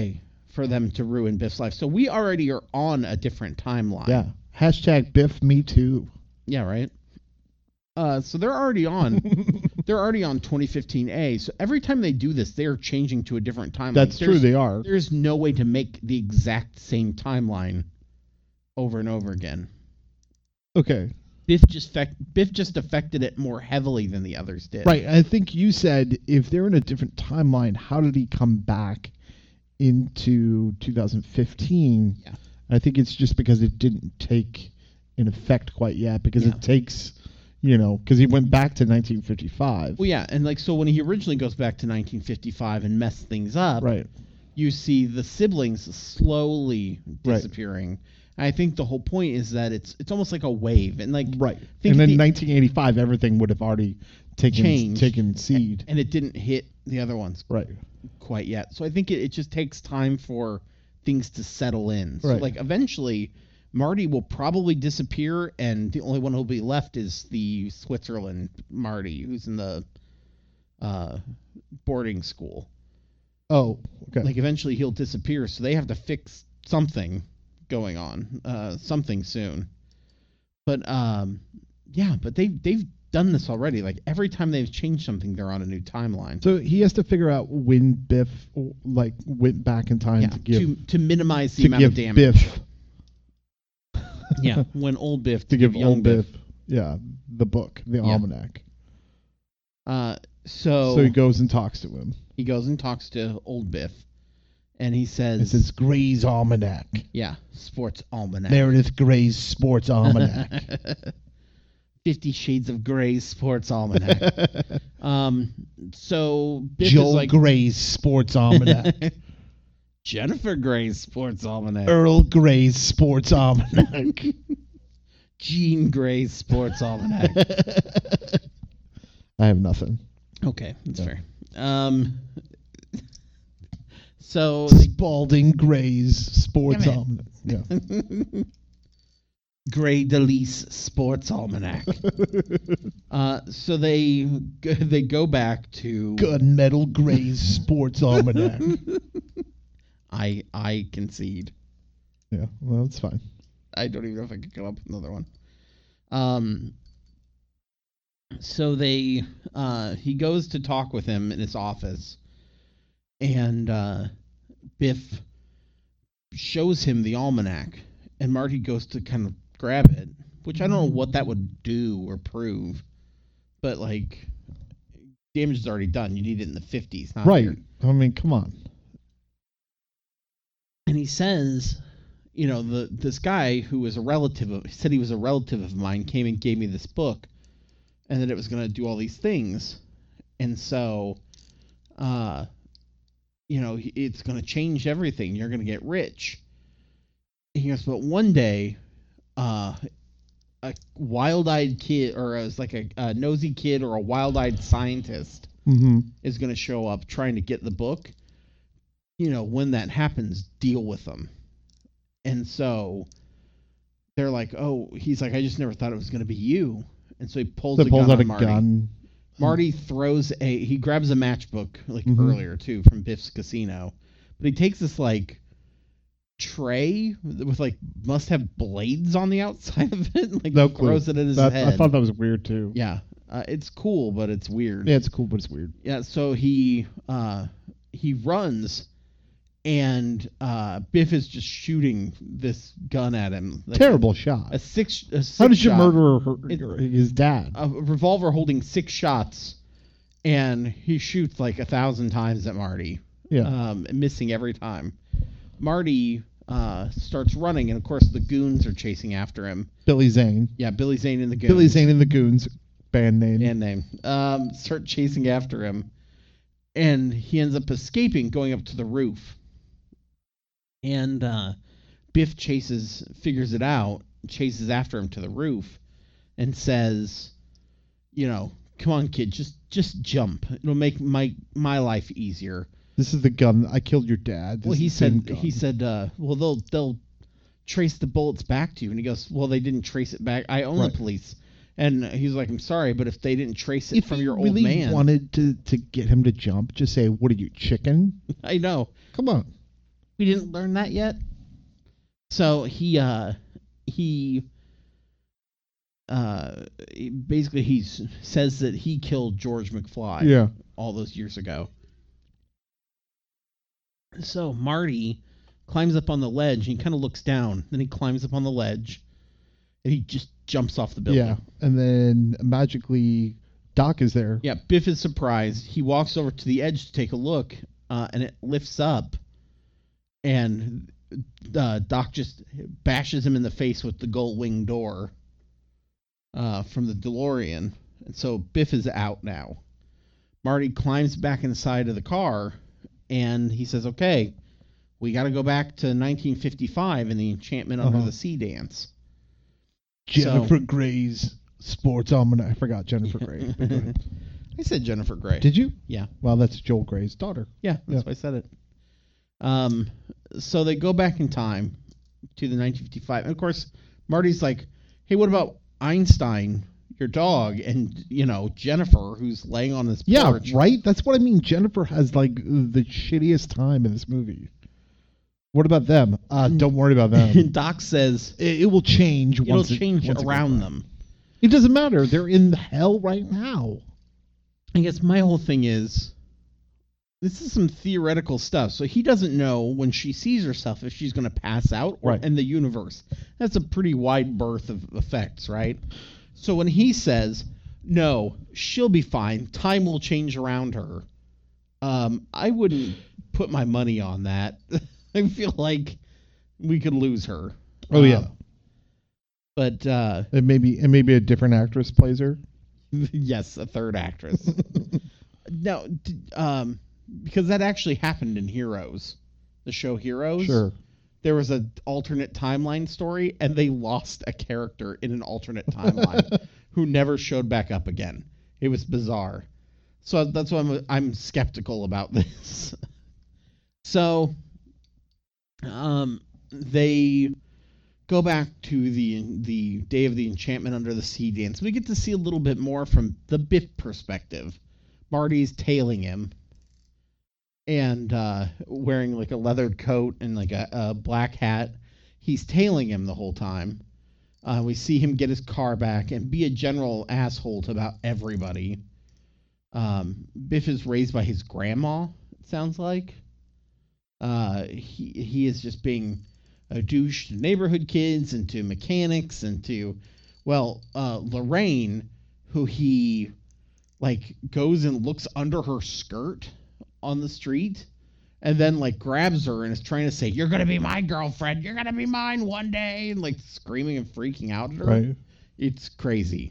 for them to ruin Biff's life. So we already are on a different timeline. Yeah. Hashtag Biff me too. Yeah, right. Uh, so they're already on. they're already on twenty fifteen A. So every time they do this, they are changing to a different timeline. That's There's- true. They are. There's no way to make the exact same timeline over and over again. Okay. Biff just fec- Biff just affected it more heavily than the others did. Right. I think you said if they're in a different timeline, how did he come back into two thousand fifteen? Yeah. I think it's just because it didn't take in effect quite yet, because Yeah. it takes, you know, because he went back to nineteen fifty-five. Well, yeah, and like so when he originally goes back to nineteen fifty-five and mess things up, Right. you see the siblings slowly Right. disappearing. I think the whole point is that it's it's almost like a wave, and like Right. think And then the- nineteen eighty-five, everything would have already taken Changed. taken seed. and it didn't hit the other ones Right. quite yet. So I think it, it just takes time for things to settle in. So Right. like eventually Marty will probably disappear, and the only one who'll be left is the Switzerland Marty, who's in the uh, boarding school. Oh, okay. Like eventually he'll disappear, so they have to fix something going on, uh, something soon. But um, yeah, but they they've done this already. Like every time they've changed something, they're on a new timeline. So he has to figure out when Biff like went back in time yeah, to give to to minimize the to amount give of damage. Biff Yeah, when old Biff to give young old Biff, yeah, the book, the Yeah. almanac. Uh, so So he goes and talks to him. he goes and talks to old Biff, and he says, It says Gray's Almanac. "Yeah, sports almanac, Meredith Gray's Sports Almanac. Fifty Shades of Grey sports almanac." um, so Biff Joel is like Gray's Sports Almanac. Jennifer Gray's sports almanac, Earl Gray's Sports Almanac. Jean Gray's sports almanac. I have nothing. Okay, that's fair. Um, so Spalding Gray's Sports Damn Almanac. Yeah. Gray Delise Sports Almanac. uh, so they g- they go back to Gunmetal Gray's Sports Almanac. I I concede. Yeah, well, it's fine. I don't even know if I could come up with another one. Um. So they uh he goes to talk with him in his office, and uh, Biff shows him the almanac, and Marty goes to kind of grab it, which I don't know what that would do or prove, but like damage is already done. You need it in the fifties, not Right. here. I mean, come on. And he says, you know, the this guy who was a relative of, he said he was a relative of mine, came and gave me this book, and that it was going to do all these things, and so, uh, you know, he- it's going to change everything. You're going to get rich. And he goes, but one day, uh, a wild-eyed kid, or it was like a, a nosy kid, or a wild-eyed scientist Mm-hmm. is going to show up trying to get the book. You know, when that happens, deal with them. And so they're like, oh, he's like, I just never thought it was going to be you. And so he pulls So a pulls gun out on a Marty. gun. Marty throws a, he grabs a matchbook, like Mhm. earlier too, from Biff's casino. But he takes this, like, tray with, like, must have blades on the outside of it, and, like, No clue. throws it at his That- head. I thought that was weird too. Yeah. Uh, it's cool, but it's weird. Yeah, it's cool, but it's weird. Yeah, so he uh, he runs, and uh, Biff is just shooting this gun at him. Like Terrible shot. A six. A six How did you shot- murder her, It- his dad? a revolver holding six shots, and he shoots like a thousand times at Marty. Yeah. Um, missing every time. Marty uh, starts running, and of course the goons are chasing after him. Billy Zane. Yeah, Billy Zane and the goons. Billy Zane and the Goons. Band name. And name. Um, start chasing after him. And he ends up escaping, going up to the roof. And uh, Biff chases, figures it out, chases after him to the roof, and says, you know, come on, kid, just just jump. It'll make my my life easier. This is the gun. I killed your dad. This Well, he is the same said, gun. he said, uh, well, they'll they'll trace the bullets back to you. And he goes, well, they didn't trace it back. I own Right. the police. And he's like, I'm sorry, but if they didn't trace it if from you your old really man, wanted to, to get him to jump, just say, "What are you, chicken?" I know. Come on. We didn't learn that yet. So he uh he uh he- basically he s- says that he killed George McFly Yeah. all those years ago. So Marty climbs up on the ledge and he kind of looks down. Then he climbs up on the ledge and he just jumps off the building. Yeah. And then magically Doc is there. Yeah, Biff is surprised. He walks over to the edge to take a look, uh, and it lifts up, and uh, Doc just bashes him in the face with the gold wing door uh, from the DeLorean. And so Biff is out now. Marty climbs back inside of the car, and he says, okay, we got to go back to nineteen fifty-five and the Enchantment Under Uh-huh. the Sea dance. Jennifer So- Grey's Sports Almanac. I forgot Jennifer Grey. But go ahead. I said Jennifer Grey. Did you? Yeah. Well, that's Joel Grey's daughter. Yeah, that's Yeah. why I said it. Um, so they go back in time to the nineteen fifty-five, and of course, Marty's like, "Hey, what about Einstein, your dog, and you know Jennifer, who's laying on this Yeah, porch?" right? That's what I mean. Jennifer has like the shittiest time in this movie. What about them? Uh, don't worry about them. And Doc says it, it will change it'll once it- change once it goes around by. them. It doesn't matter. They're in hell right now. I guess my whole thing is, this is some theoretical stuff. So he doesn't know when she sees herself if she's going to pass out or Right. in the universe. That's a pretty wide berth of effects, right? So when he says, no, she'll be fine, time will change around her, um, I wouldn't put my money on that. I feel like we could lose her. Oh, yeah. Um, But, uh, It may be, it may be a different actress plays her. yes, a third actress. No, d- um, because that actually happened in Heroes, the show Heroes. Sure. There was an alternate timeline story, and they lost a character in an alternate timeline who never showed back up again. It was bizarre. So that's why I'm I'm skeptical about this. So, um, they go back to the the day of the Enchantment Under the Sea dance. We get to see a little bit more from the Biff perspective. Marty's tailing him and uh, wearing like a leathered coat and like a, a black hat. He's tailing him the whole time. Uh, we see him get his car back and be a general asshole to about everybody. Um, Biff is raised by his grandma, it sounds like. Uh, he he is just being a douche to neighborhood kids and to mechanics and to, well, uh, Lorraine, who he like goes and looks under her skirt on the street and then like grabs her and is trying to say, "You're gonna be my girlfriend, you're gonna be mine one day," and like screaming and freaking out at her. Right. It's crazy.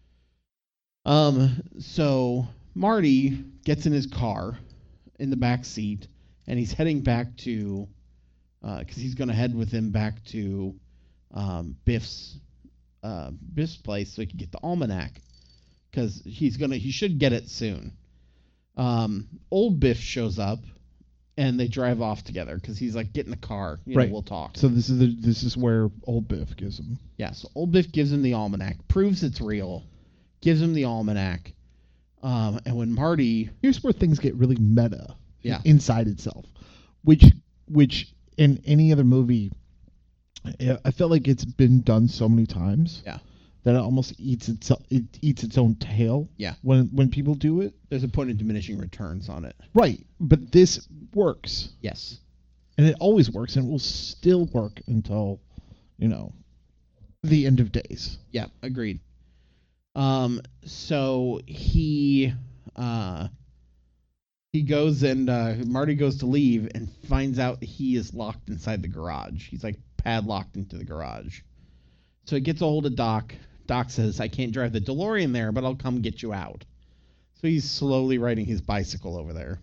Um so Marty gets in his car in the back seat and he's heading back to uh because he's gonna head with him back to um Biff's uh Biff's place so he can get the almanac, because he's gonna he should get it soon. Um, old Biff shows up, and they drive off together because he's like, "Get in the car, you know, Right. we'll talk." So this is the, this is where old Biff gives him. Yeah, so old Biff gives him the almanac, proves it's real, gives him the almanac, um, and when Marty, Here's where things get really meta. Yeah. Inside itself, which which in any other movie, I I felt like it's been done so many times. Yeah. That it almost eats its it eats its own tail. Yeah. When when people do it. there's a point of diminishing returns on it. Right. But this works. Yes. And it always works, and it will still work until, you know, the end of days. Yeah, agreed. Um, so he, uh, he goes and uh, Marty goes to leave and finds out he is locked inside the garage. He's like padlocked into the garage. So he gets a hold of Doc. Doc says, "I can't drive the DeLorean there, but I'll come get you out." So he's slowly riding his bicycle over there.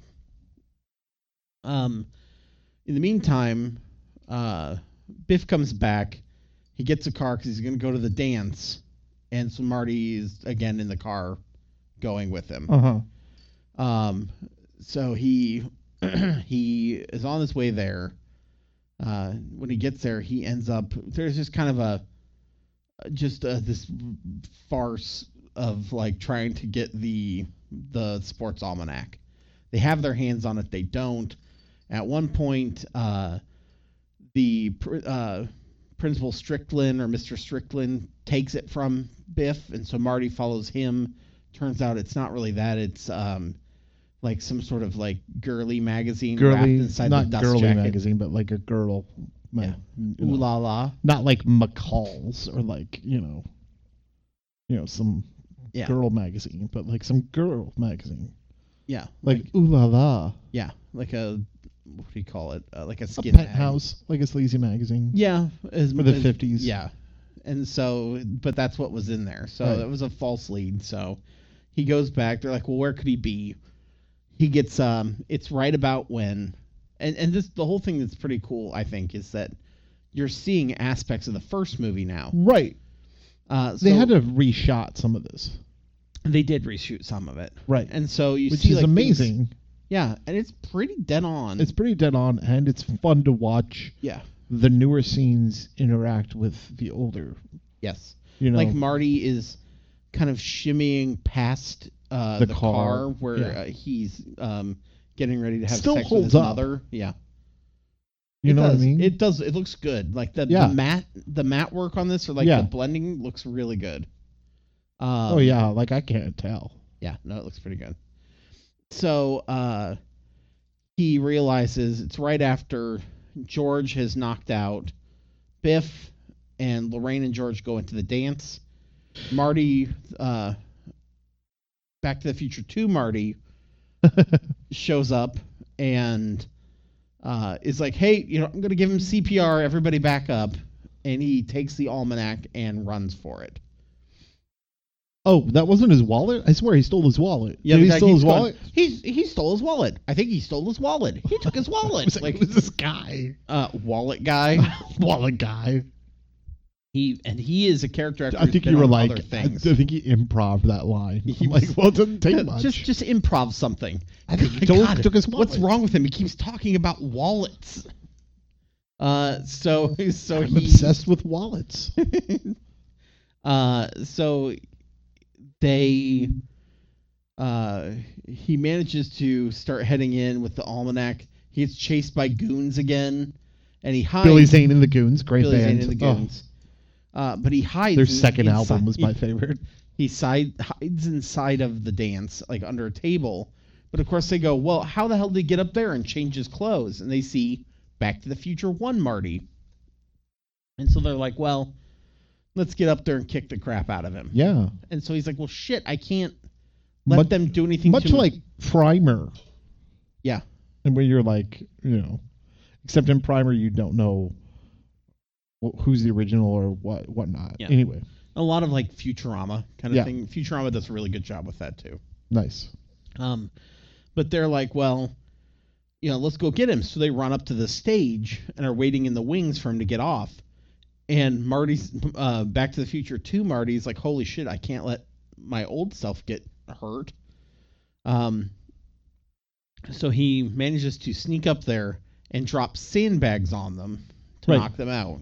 Um, in the meantime, uh, Biff comes back. He gets a car because he's going to go to the dance. And so Marty is again in the car going with him. Uh huh. Um, so he he is on his way there. Uh, when he gets there, he ends up there's just kind of a just uh, this farce of like trying to get the the sports almanac. They have their hands on it. They don't. At one point, uh, the pr- uh, Principal Strickland or Mister Strickland takes it from Biff, and so Marty follows him. Turns out it's not really that. It's um, like some sort of like girly magazine wrapped Girly, inside not the dust girly jacket. magazine, but like a girl. ma- Yeah. you Ooh know, la la. not like McCall's or like you know, you know some Yeah. girl magazine, but like some girl magazine, Yeah. like ooh la la, Yeah. Like a, what do you call it? Uh, like a a skin mag. penthouse, like a sleazy magazine. Yeah. As, For the as- fifties. Yeah. And so, but that's what was in there. So Right. that was a false lead. So he goes back. They're like, well, where could he be? He gets, um, it's right about when, and, and this, the whole thing that's pretty cool, I think, is that you're seeing aspects of the first movie now. Right. Uh, They so had to reshot some of this. They did reshoot some of it. Right. And so you Which see is like, things- amazing. yeah. And it's pretty dead on. It's pretty dead on, and it's fun to watch yeah. the newer scenes interact with the older. Yes. You know, Like Marty is kind of shimmying past uh, The the, car. car, where Yeah. uh, he's um, getting ready to have Still sex with holds his up. mother. Yeah, you It know what I does. mean? It does. It looks good. Like the, Yeah. the matte the matte work on this, or like Yeah. the blending, looks really good. Um, oh yeah, like I can't tell. Yeah, no, it looks pretty good. So uh, he realizes it's right after George has knocked out Biff, and Lorraine and George go into the dance. Marty, uh, Back to the Future two Marty, shows up and uh, is like, hey, you know, I'm going to give him C P R, everybody back up. And he takes the almanac and runs for it. Oh, that wasn't his wallet? I swear he stole his wallet. Yeah, Did the he guy steal keeps his going, wallet? He's he stole his wallet. I think he stole his wallet. He took his wallet. was like, like who's this guy? uh, wallet guy. Wallet guy. He and he is a character actor. I who's think been you were on like, other I, things. I think he improv that line. He I'm like, was- well, it doesn't take much. Just just improv something. I think he My told- God, took his What's wallet. wrong with him? He keeps talking about wallets. Uh, so so I'm he obsessed with wallets. uh so they uh he manages to start heading in with the almanac. He gets chased by goons again, and he hides. Billy Zane and the Goons, great Billy band. Zane and the Oh, Goons. Uh, but he hides. their in- second album inside- was my favorite. He side hides inside of the dance, like under a table. But of course they go, well, how the hell did he get up there and change his clothes? And they see Back to the Future one Marty. And so they're like, well, let's get up there and kick the crap out of him. Yeah. And so he's like, well, shit, I can't let Much- them do anything Much to me. like Primer. Yeah. And where you're like, you know, except in Primer, you don't know wh- who's the original or what whatnot. Yeah. Anyway, A lot of like Futurama kind of Yeah. thing. Futurama does a really good job with that too. nice. Um, but they're like, well, you know, let's go get him. So they run up to the stage and are waiting in the wings for him to get off. And Marty's uh, Back to the Future two Marty's like, holy shit, I can't let my old self get hurt. Um, so he manages to sneak up there and drop sandbags on them to Right. knock them out.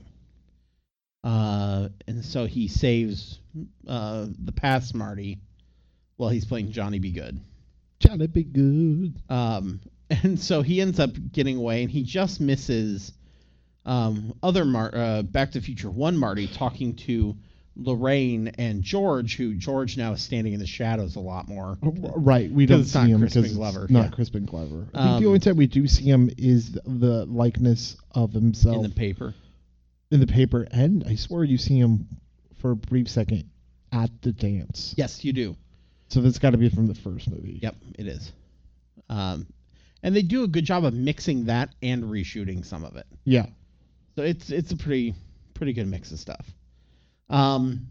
Uh, and so he saves uh, the past Marty while he's playing Johnny Be Good. Johnny be good. Um, and so he ends up getting away, and he just misses um, other Mar- uh, Back to the Future one Marty talking to Lorraine and George, who George now is standing in the shadows a lot more. Right, we 'Cause don't it's see not him Crispin because Glover, it's not yeah. Crispin Glover. I think Um, the only time we do see him is the likeness of himself In the paper. in the paper, and I swear you see him for a brief second at the dance. Yes, you do. So that's got to be from the first movie. Yep, it is. Um, and they do a good job of mixing that and reshooting some of it. Yeah. So it's it's a pretty pretty good mix of stuff. Um,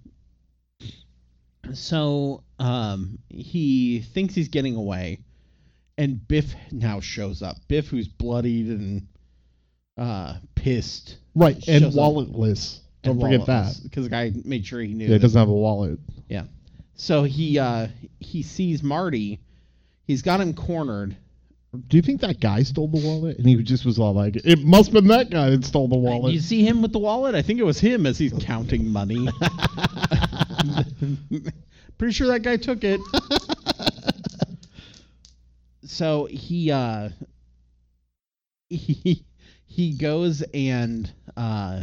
so um, he thinks he's getting away, and Biff now shows up. Biff, who's bloodied and uh, pissed. Right, and shows up. walletless. Don't forget that. Because the guy made sure he knew. Yeah, it that- doesn't have a wallet. Yeah. So he uh, he sees Marty. He's got him cornered. Do you think that guy stole the wallet? And he just was all like, it must have been that guy that stole the wallet. You see him with the wallet? I think it was him as he's counting money. Pretty sure that guy took it. So he uh he he goes and uh,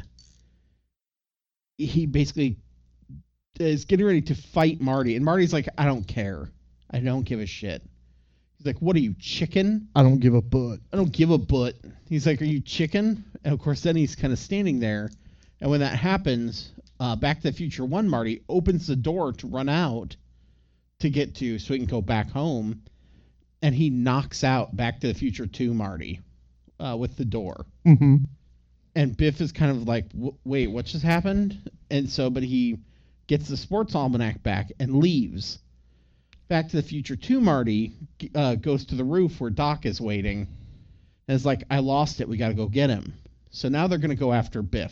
he basically is getting ready to fight Marty, and Marty's like, I don't care. I don't give a shit. He's like, what are you, chicken? I don't give a butt. I don't give a butt. He's like, are you chicken? And of course, then he's kind of standing there. And when that happens, uh, Back to the Future one Marty opens the door to run out to get to so he can go back home. And he knocks out Back to the Future two Marty uh, with the door. Mm-hmm. And Biff is kind of like, wait, what just happened? And so, but he gets the sports almanac back and leaves. Back to the Future two Marty uh, goes to the roof where Doc is waiting. And is like, I lost it. We got to go get him. So now they're going to go after Biff.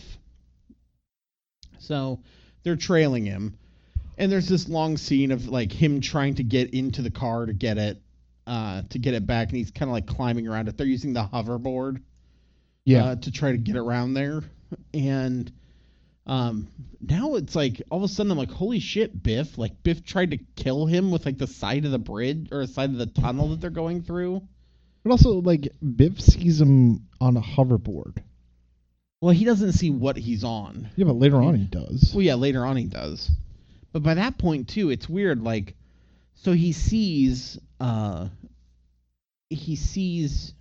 So they're trailing him. And there's this long scene of like him trying to get into the car to get it, uh, to get it back. And he's kind of like climbing around it. They're using the hoverboard Yeah. uh, to try to get around there. And um, now it's like all of a sudden I'm like, holy shit, Biff. Like Biff tried to kill him with like the side of the bridge or the side of the tunnel that they're going through. But also, like, Biff sees him on a hoverboard. Well, he doesn't see what he's on. Yeah, but later on he does. Well, yeah, later on he does. But by that point, too, it's weird. Like, so he sees, uh, he sees,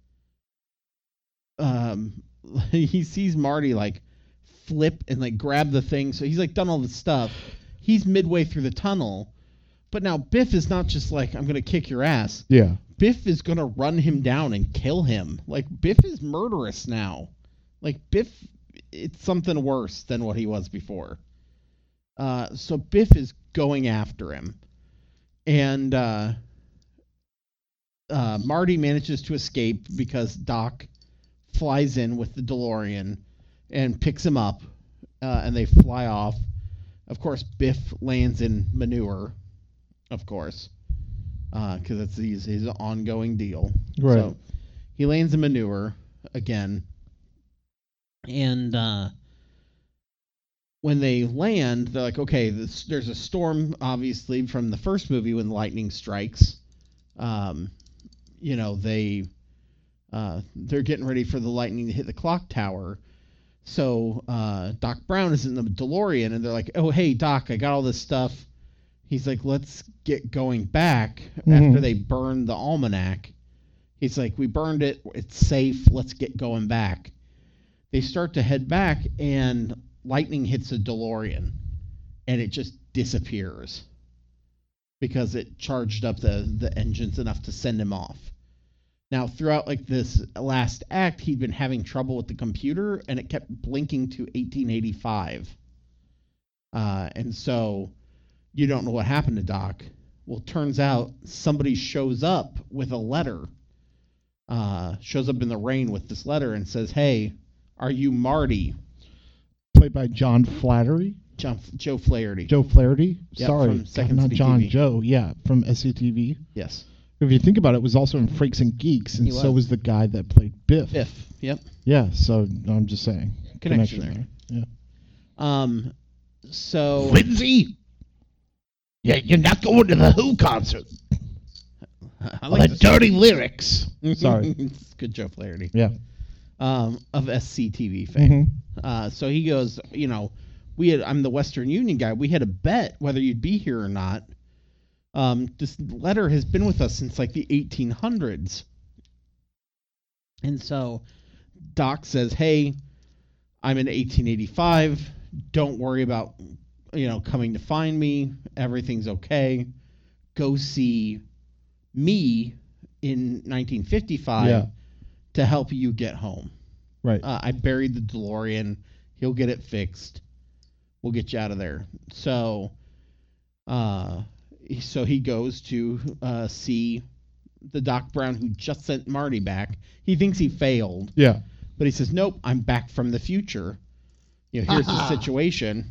um, he sees Marty, like, flip and, like, grab the thing. So he's, like, done all this stuff. He's midway through the tunnel. But now Biff is not just like, I'm going to kick your ass. Yeah. Biff is going to run him down and kill him. Like, Biff is murderous now. Like, Biff, it's something worse than what he was before. Uh, so Biff is going after him. And uh, uh, Marty manages to escape because Doc flies in with the DeLorean and picks him up. Uh, and they fly off. Of course, Biff lands in manure. Of course. Because uh, it's his, his ongoing deal. Right. So he lands in manure again. And uh, when they land, they're like, okay, this, there's a storm, obviously, from the first movie when lightning strikes. Um, you know, they, uh, they're getting ready for the lightning to hit the clock tower. So uh, Doc Brown is in the DeLorean, and they're like, oh, hey, Doc, I got all this stuff. He's like, let's get going back mm-hmm. after they burned the almanac. He's like, we burned it. It's safe. Let's get going back. They start to head back, and lightning hits a DeLorean, and it just disappears because it charged up the, the engines enough to send him off. Now, throughout like this last act, he'd been having trouble with the computer, and it kept blinking to eighteen eighty-five. Uh, and so you don't know what happened to Doc. Well, turns out somebody shows up with a letter, uh, shows up in the rain with this letter and says, hey, are you Marty? Played by John Flaherty. John, Joe Flaherty. Joe Flaherty? Yep, Sorry. from God, Second not City John, T V. Joe. Yeah, from S C T V. Yes. If you think about it, it was also in Freaks and Geeks, and He so was. was the guy that played Biff. Biff. Yep. Yeah, so I'm just saying. Connection, there. Yeah. Um. So. Lindsay! Yeah, you're not going to the Who concert. I Well, the this. dirty lyrics. Sorry. It's good, Joe Flaherty. Yeah. Um, of S C T V fame. Mm-hmm. Uh, so he goes, you know, we had. I'm the Western Union guy. We had a bet whether you'd be here or not. Um, this letter has been with us since like the eighteen hundreds. And so Doc says, hey, I'm in eighteen eighty-five. Don't worry about, you know, coming to find me. Everything's okay. Go see me in nineteen fifty-five Yeah. to help you get home. Right. Uh, I buried the DeLorean. He'll get it fixed. We'll get you out of there. So, uh, so he goes to uh, see the Doc Brown who just sent Marty back. He thinks he failed, Yeah. but he says, "Nope, I'm back from the future. You know, here's the situation."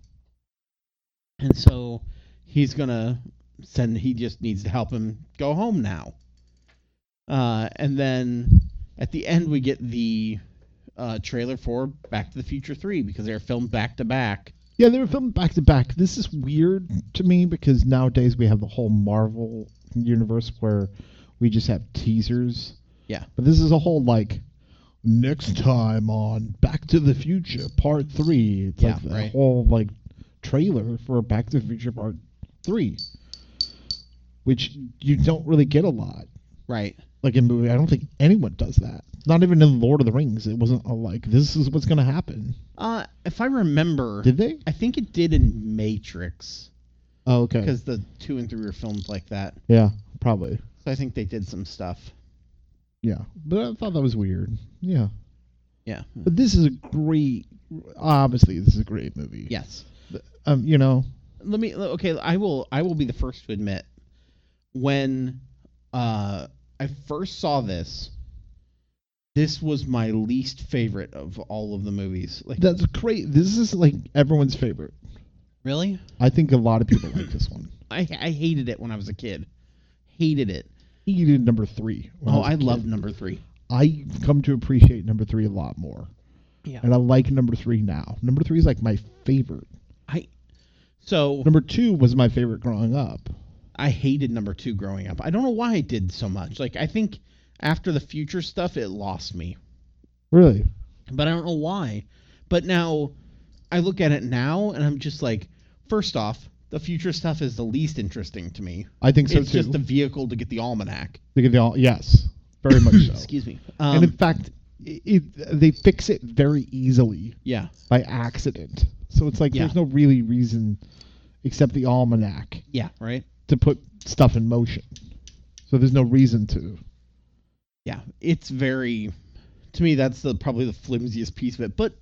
And so he's gonna send. He just needs to help him go home now. Uh, and then at the end, we get the uh, trailer for Back to the Future three because they're filmed back to back. Yeah, they were filmed back to back. This is weird to me because nowadays we have the whole Marvel universe where we just have teasers. Yeah. But this is a whole, like, Next time on Back to the Future Part Three. It's Yeah, like the right. whole like trailer for Back to the Future Part Three, which you don't really get a lot. Right. Like in movie, I don't think anyone does that. Not even in Lord of the Rings. It wasn't a, like this is what's going to happen. Uh, if I remember, Did they? I think it did in Matrix Oh, okay. because the two and three were filmed like that. Yeah, probably. So I think they did some stuff. Yeah, but I thought that was weird. Yeah, Yeah. but this is a great. Obviously, this is a great movie. Yes. Um, you know. Let me. Okay, I will. I will be the first to admit when uh, I first saw this. This was my least favorite of all of the movies. Like, That's great. This is like everyone's favorite. really? I think a lot of people like this one. I I hated it when I was a kid. Hated it. He did number three. when Oh, was a I kid. love number three. I come to appreciate number three a lot more, Yeah. and I like number three now. Number three is like my favorite. I so Number two was my favorite growing up. I hated number two growing up. I don't know why I did so much. Like, I think after the future stuff, it lost me. Really? But I don't know why. But now I look at it now and I'm just like, first off, the future stuff is the least interesting to me. I think so It's too. just a vehicle to get the almanac. They get the all, yes, very much so. Excuse me. Um, and in fact, it, it, they fix it very easily yeah. by accident. So it's like Yeah. there's no really reason except the almanac Yeah, right? to put stuff in motion. So there's no reason to. Yeah. It's very, to me, that's the probably the flimsiest piece of it. But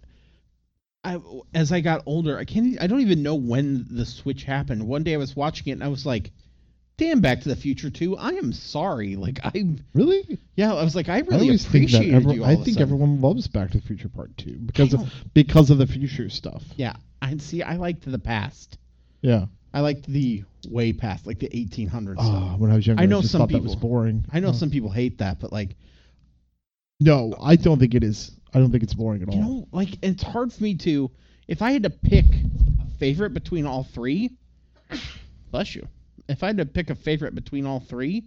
I, as I got older, I can't, I don't even know when the switch happened. One day I was watching it and I was like, damn, Back to the Future two, I am sorry. Like, I, Really? yeah, I was like, I I really always think that appreciated everyone, you all I of a think sudden. everyone loves Back to the Future Part Two because I of know. because of the future stuff. Yeah, I see. I liked the past. Yeah. I liked the way past, like the eighteen hundreds. Oh, stuff. when I was younger, I know I just some thought that was people- boring. I know Oh. some people hate that, but like, No, I don't think it is. I don't think it's boring at all. you know, like it's hard for me to. If I had to pick a favorite between all three, bless you. If I had to pick a favorite between all three,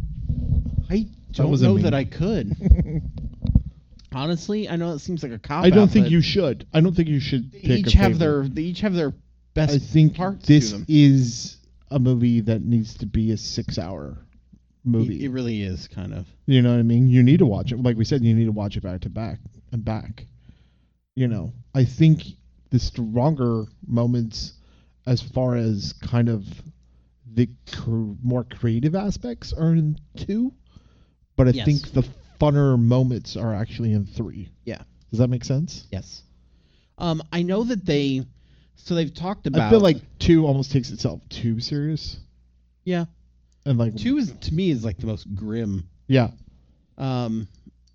I don't wasn't know me. that I could. Honestly, I know it seems like a cop. I don't think you should. I don't think you should They pick each a have favorite. their. They each have their best I think parts this to them. is a movie that needs to be a six-hour movie. It, it really is kind of. You know what I mean? You need to watch it. Like we said, you need to watch it back to back and back. You know, I think the stronger moments, as far as kind of the cr- more creative aspects, are in two, but I Yes. think the funner moments are actually in three. Yeah. Does that make sense? Yes. Um, I know that they. So they've talked about. I feel like two almost takes itself too serious, Yeah. and like Two is to me is like the most grim. yeah, Um.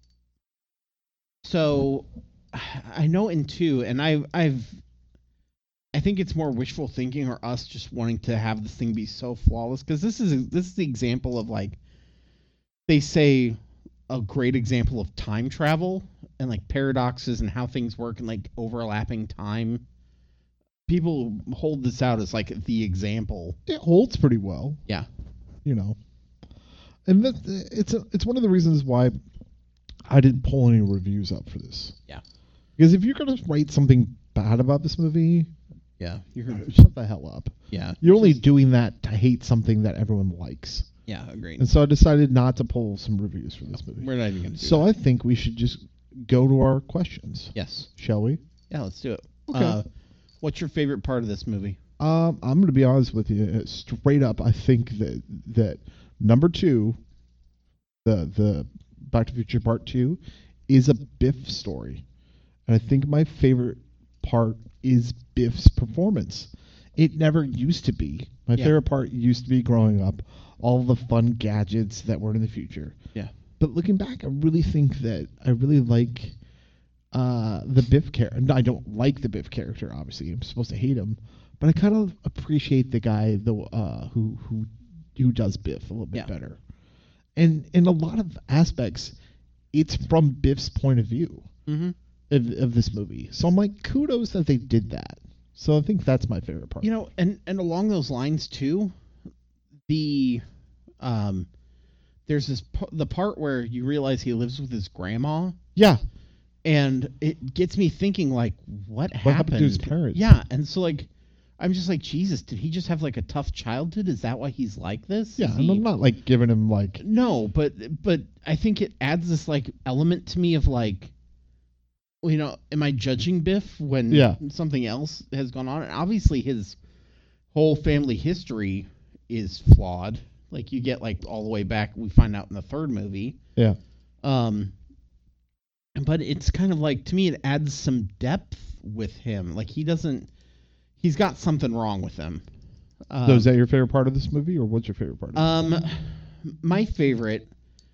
So, I know in two, and I, I've, I think it's more wishful thinking or us just wanting to have this thing be so flawless because this is this is the example of like, they say, a great example of time travel and like paradoxes and how things work and like overlapping time. People hold this out as like the example. it holds pretty well. Yeah. You know, and that it's a, it's one of the reasons why I didn't pull any reviews up for this. Yeah. Because if you're gonna write something bad about this movie, Yeah. You heard. shut the hell up. Yeah. You're only doing that to hate something that everyone likes. Yeah. Agreed. And so I decided not to pull some reviews for this movie. We're not even gonna do So that. I think we should just go to our questions, Yes. shall we? Yeah. Let's do it. Okay. Uh, what's your favorite part of this movie? Um, I'm going to be honest with you. uh, Straight up, I think that that number two, the the Back to the Future Part Two, is a Biff story, and I think my favorite part is Biff's performance. It never used to be. My Yeah. favorite part used to be growing up, all the fun gadgets that were in the future. Yeah. But looking back, I really think that I really like uh, the Biff character. I don't like the Biff character, obviously. I'm supposed to hate him. But I kind of appreciate the guy the uh, who who who does Biff a little bit Yeah. better. And in a lot of aspects, it's from Biff's point of view Mm-hmm. of, of this movie. So I'm like, kudos that they did that. So I think that's my favorite part. You know, and and along those lines too, the um, there's this p- the part where you realize he lives with his grandma. yeah, and it gets me thinking, like, what, What happened happened? to his parents? Yeah, and so like, I'm just like, Jesus, did he just have like a tough childhood? Is that why he's like this? Yeah, Is and he- I'm not like giving him like No, but but I think it adds this like element to me of like, well, you know, am I judging Biff when Yeah. something else has gone on? And obviously his whole family history is flawed. Like you get like all the way back, we find out in the third movie. yeah. Um, but it's kind of like, to me, it adds some depth with him. Like he doesn't, he's got something wrong with him. Um, So is that your favorite part of this movie, or what's your favorite part? Of Um, my favorite,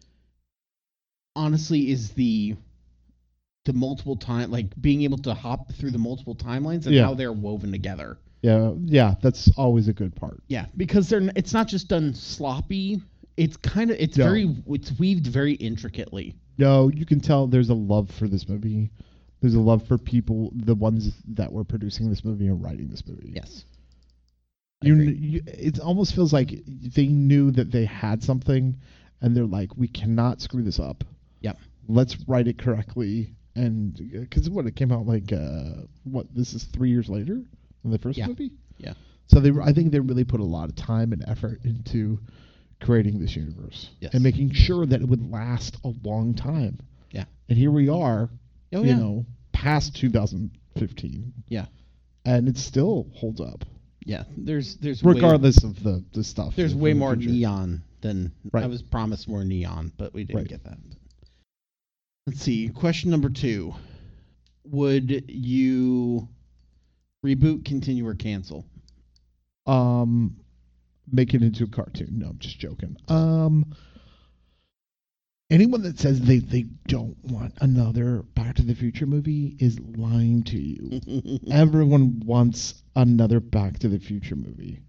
honestly, is the the multiple time, like being able to hop through the multiple timelines and Yeah. how they're woven together. yeah, yeah, that's always a good part. Yeah, because they're n- it's not just done sloppy. It's kind of it's No. very it's weaved very intricately. No, you can tell there's a love for this movie. There's a love for people, the ones that were producing this movie and writing this movie. Yes. I You, agree. you, it almost feels like they knew that they had something, and they're like, we cannot screw this up. Yep. Let's write it correctly. And because what it came out like, uh, what this is three years later than the first Yeah. movie. Yeah. So they, I think they really put a lot of time and effort into creating this universe Yes. and making sure that it would last a long time. Yeah. And here we are, Oh you yeah. know, past two thousand fifteen, Yeah. and it still holds up, Yeah. There's there's way- regardless of the the stuff. there's from way the more future. neon than Right. I was promised more neon, but we didn't Right. get that. Let's see. Question number two: would you reboot, continue, or cancel? Um, make it into a cartoon. No, I'm just joking. Um, anyone that says they, they don't want another Back to the Future movie is lying to you. Everyone wants another Back to the Future movie.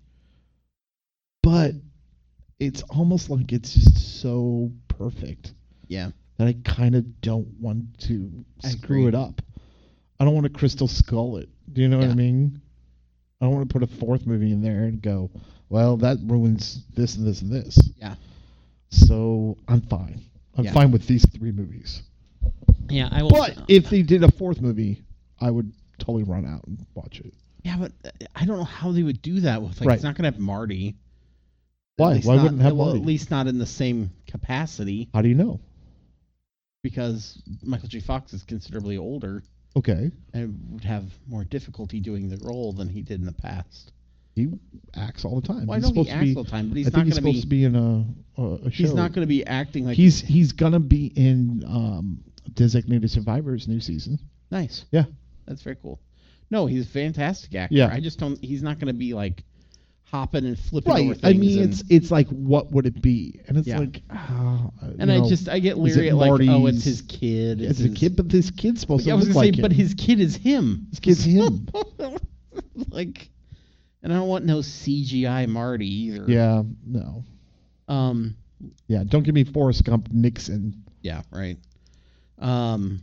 But it's almost like it's just so perfect Yeah. that I kind of don't want to I screw agree. it up. I don't want to Crystal Skull it. Do you know what Yeah. I mean? I don't want to put a fourth movie in there and go, well, that ruins this and this and this. Yeah. So I'm fine. I'm Yeah. fine with these three movies. Yeah. I will. But if they did a fourth movie, I would totally run out and watch it. yeah, but uh, I don't know how they would do that with like Right. it's not gonna have Marty. At Why? least Why not- wouldn't it have well, Marty? At least not in the same capacity, How do you know? because Michael J. Fox is considerably older Okay. and would have more difficulty doing the role than he did in the past. He acts all the time. Well, I he's know supposed he to acts be, all the time, but he's I not think he's going to supposed be. to be in a, a, a show. He's not going to be acting like He's he's gonna be in um, Designated Survivor's new season. nice. Yeah. That's very cool. No, he's a fantastic actor. Yeah. I just don't. He's not going to be like hopping and flipping over Right. things. I mean, and, it's it's like, what would it be? And it's Yeah. like, ah, and you I know, just I get is leery it at like, oh, Marty's- it's his kid. it's a his- kid, but this kid's supposed Yeah, I to was look gonna like say, him. but his kid is him. This kid's him. Like, and I don't want no C G I Marty either. Yeah. No. Um. Yeah. Don't give me Forrest Gump Nixon. Yeah. Right. Um.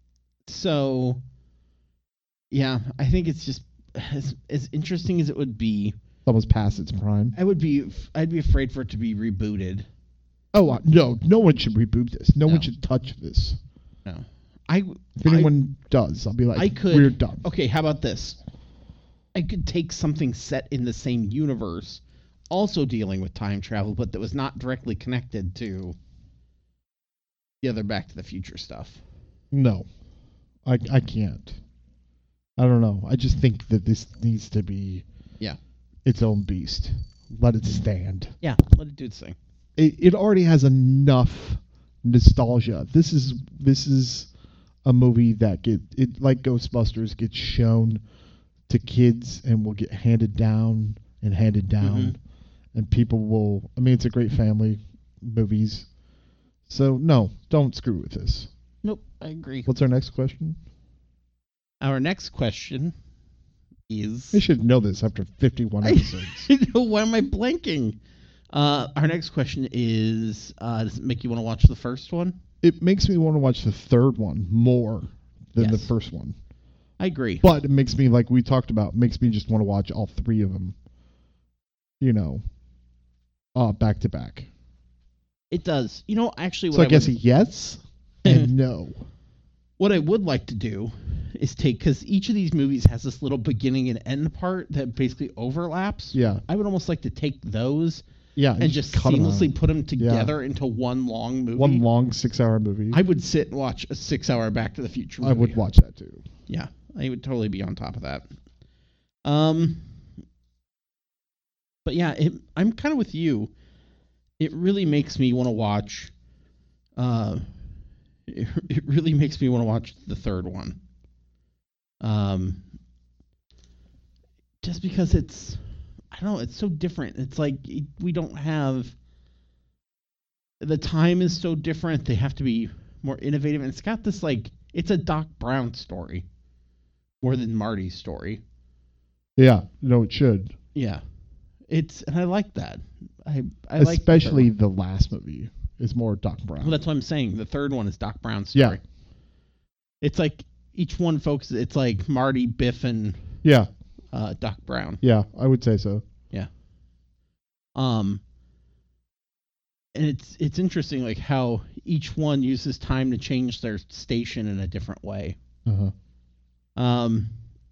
So. Yeah, I think it's just as as interesting as it would be. Almost past its prime. I would be. I'd be afraid for it to be rebooted. Oh uh, no! No one should reboot this. No, No. one should touch this. No. I. If anyone does, I'll be like, I could. we're done. Okay, how about this? I could take something set in the same universe, also dealing with time travel, but that was not directly connected to the other Back to the Future stuff. No, I I can't. I don't know. I just think that this needs to be Yeah. its own beast. Let it stand. Yeah, let it do its thing. It it already has enough nostalgia. This is this is a movie that get it like Ghostbusters gets shown to kids and will get handed down and handed down, Mhm. and people will. I mean, it's a great family movies. So no, don't screw with this. Nope, I agree. What's our next question? Our next question is. I should know this after fifty-one episodes. Why am I blanking? Uh, our next question is: uh, does it make you want to watch the first one? It makes me want to watch the third one more than the Yes. first one. I agree. But it makes me, like we talked about, makes me just want to watch all three of them, you know, uh, back to back. It does. You know, actually, what So I, I guess would- yes and no. What I would like to do is take, because each of these movies has this little beginning and end part that basically overlaps. Yeah. I would almost like to take those Yeah. and just cut 'em seamlessly out. put them together into one long movie. One long six-hour movie. I would sit and watch a six-hour Back to the Future movie. I would watch that too. Yeah, I would totally be on top of that. Um, but yeah, it, I'm kind of with you. It really makes me want to watch. Uh, it, it really makes me want to watch the third one. Um, just because it's, I don't know, it's so different. It's like it, we don't have. The time is so different. They have to be more innovative, and it's got this like it's a Doc Brown story more than Marty's story. Yeah. No, it should. Yeah, it's and I like that. I I like Especially the, the last movie is more Doc Brown. well, that's what I'm saying. The third one is Doc Brown's story. Yeah. It's like each one focuses. It's like Marty, Biff, and Yeah. uh, Doc Brown. Yeah. I would say so. Yeah. Um. And it's it's interesting, like how each one uses time to change their station in a different way. Uh-huh. Um.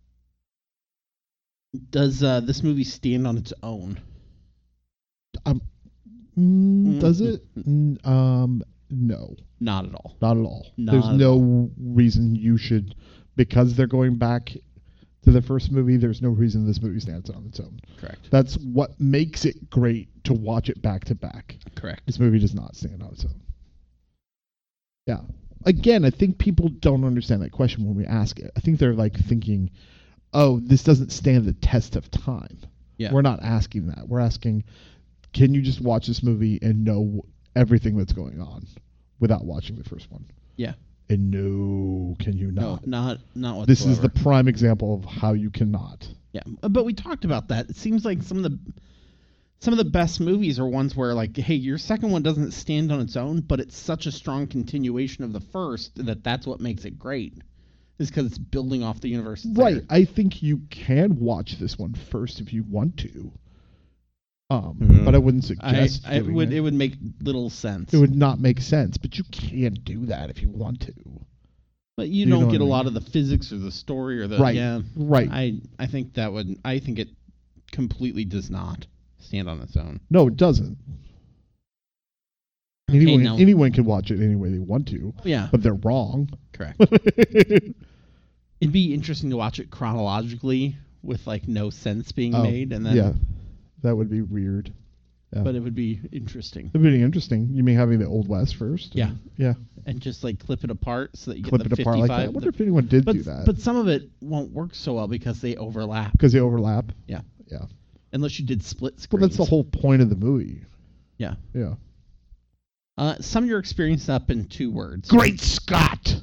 Does uh, this movie stand on its own? Um, mm, does Mm. it? Mm, um, no, Not at all. not at all. Not There's at no reason you should, because they're going back to the first movie. There's no reason this movie stands on its own. Correct. That's what makes it great to watch it back to back. Correct. This movie does not stand on its own. Yeah. Again, I think people don't understand that question when we ask it. I think they're like thinking, oh, this doesn't stand the test of time. Yeah. We're not asking that. We're asking, can you just watch this movie and know everything that's going on without watching the first one? Yeah. And no, can you No, not? not not whatsoever. This is the prime example of how you cannot. Yeah, but we talked about that. It seems like some of the some of the best movies are ones where, like, hey, your second one doesn't stand on its own, but it's such a strong continuation of the first that that's what makes it great. Is because it's building off the universe. It's Right. there. I think you can watch this one first if you want to. Um, Mhm. But I wouldn't I, suggest I doing would it. it would make little sense. It would not make sense, but you can do that if you want to. but you, you know don't what get I a mean. lot of the physics or the story or the Right. yeah. Right. I I think that would I think it completely does not stand on its own. No, it doesn't. Okay, Anyone, now- anyone can watch it any way they want to, Yeah, but they're wrong. correct. It'd be interesting to watch it chronologically with like no sense being Oh, made, and then yeah, that would be weird. Yeah. but it would be interesting. It'd be interesting. You mean having the Old West first? Yeah. Yeah. And just like clip it apart so that you Clip get it the apart like that. I fifty-five. wonder if anyone did but, do that. but some of it won't work so well because they overlap. Because they overlap. Yeah. Yeah. Unless you did split Well, screens. that's the whole point of the movie. Yeah. Yeah. Uh, sum your experience up in two words. Great Scott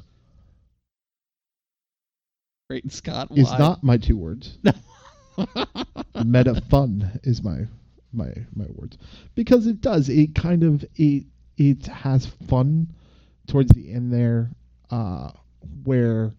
Great Scott. is why? not my two words. Meta fun is my my my words, because it does it kind of it it has fun towards the end there, uh, where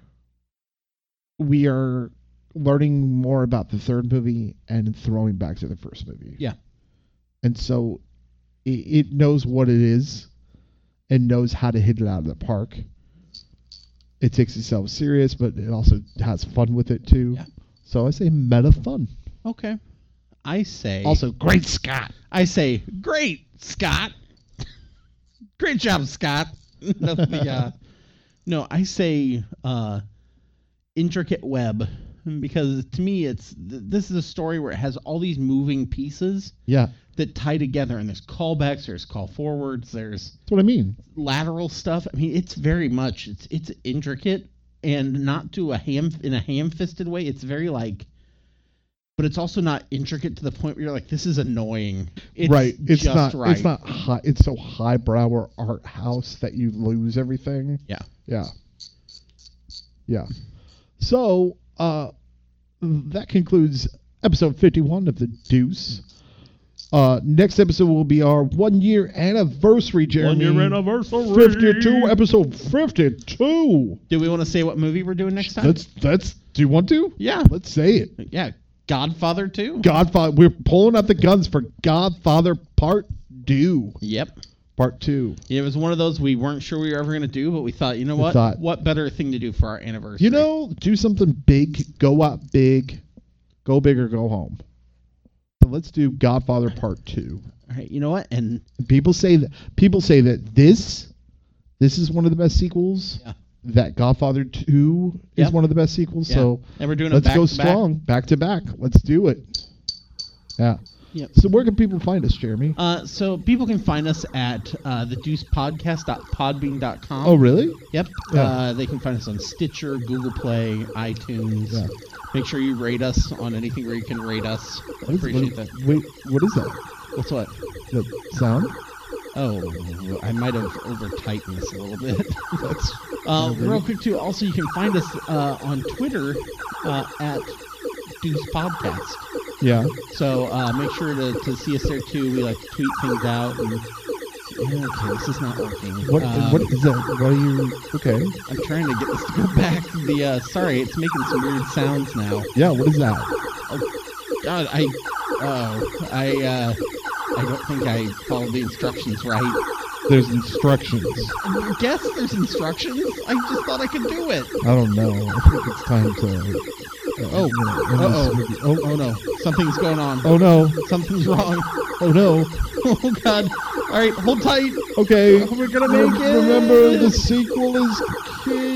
we are learning more about the third movie and throwing back to the first movie. Yeah. And so it, it knows what it is and knows how to hit it out of the park. It takes itself serious, but it also has fun with it too. Yeah. So I say meta fun. Okay. I say. Also, Great Scott. I say, great, Scott. Great job, Scott. no, the, uh, no, I say uh, intricate web, because to me, it's th- this is a story where it has all these moving pieces Yeah, that tie together, and there's callbacks, there's call forwards, there's that's what I mean. lateral stuff. I mean, it's very much it's it's intricate, and not to a ham in a ham-fisted way. It's very like. But it's also not intricate to the point where you're like, this is annoying. It's right. It's just not. right. It's not high. It's so highbrow or art house that you lose everything. Yeah. Yeah. Yeah. So uh, that concludes episode fifty-one of the Deuce. Uh, next episode will be our one year anniversary, Jeremy. One year anniversary. fifty-two, episode fifty-two. Do we want to say what movie we're doing next time? Let's let's. Do you want to? Yeah. Let's say it. Yeah. Godfather two? Godfather. We're pulling out the guns for Godfather Part Two. Yep. Part two. It was one of those we weren't sure we were ever going to do, but we thought, you know We what? thought- what better thing to do for our anniversary? You know, do something big. Go out big. Go big or go home. So let's do Godfather Part two. All right, you know what? And People say that people say that this this is one of the best sequels. Yeah. That Godfather two is Yep. one of the best sequels. Yeah. So and we're doing let's a back go to back. strong, back to back. Let's do it. Yeah. Yep. So where can people find us, Jeremy? Uh, so people can find us at uh, the deuce podcast dot podbean dot com. Oh, really? Yep. Yeah. Uh, they can find us on Stitcher, Google Play, iTunes. Yeah. Make sure you rate us on anything where you can rate us. What is- Appreciate what- that. Wait, what is that? What's what? The sound? Oh, I might have over tightened this a little bit. That's Uh, real quick too. Also, you can find us uh, on Twitter uh, at Deuce Podcast. yeah. So uh, make sure to, to see us there too. We like to tweet things out. And, okay, this is not working. What Um, what is that? What are you? Okay. I'm trying to get this to go back. The uh, sorry, it's making some weird sounds now. Yeah. What is that? God, I oh I uh, I don't think I followed the instructions right. There's instructions. I guess there's instructions. I just thought I could do it. I don't know. I think it's time to. Uh, Oh. you know, end Uh-oh. this movie. Oh. Oh no, something's going on. Oh no. Something's wrong. Oh no. Oh God! All right, hold tight. Okay. We're gonna make it. Remember, the sequel is key.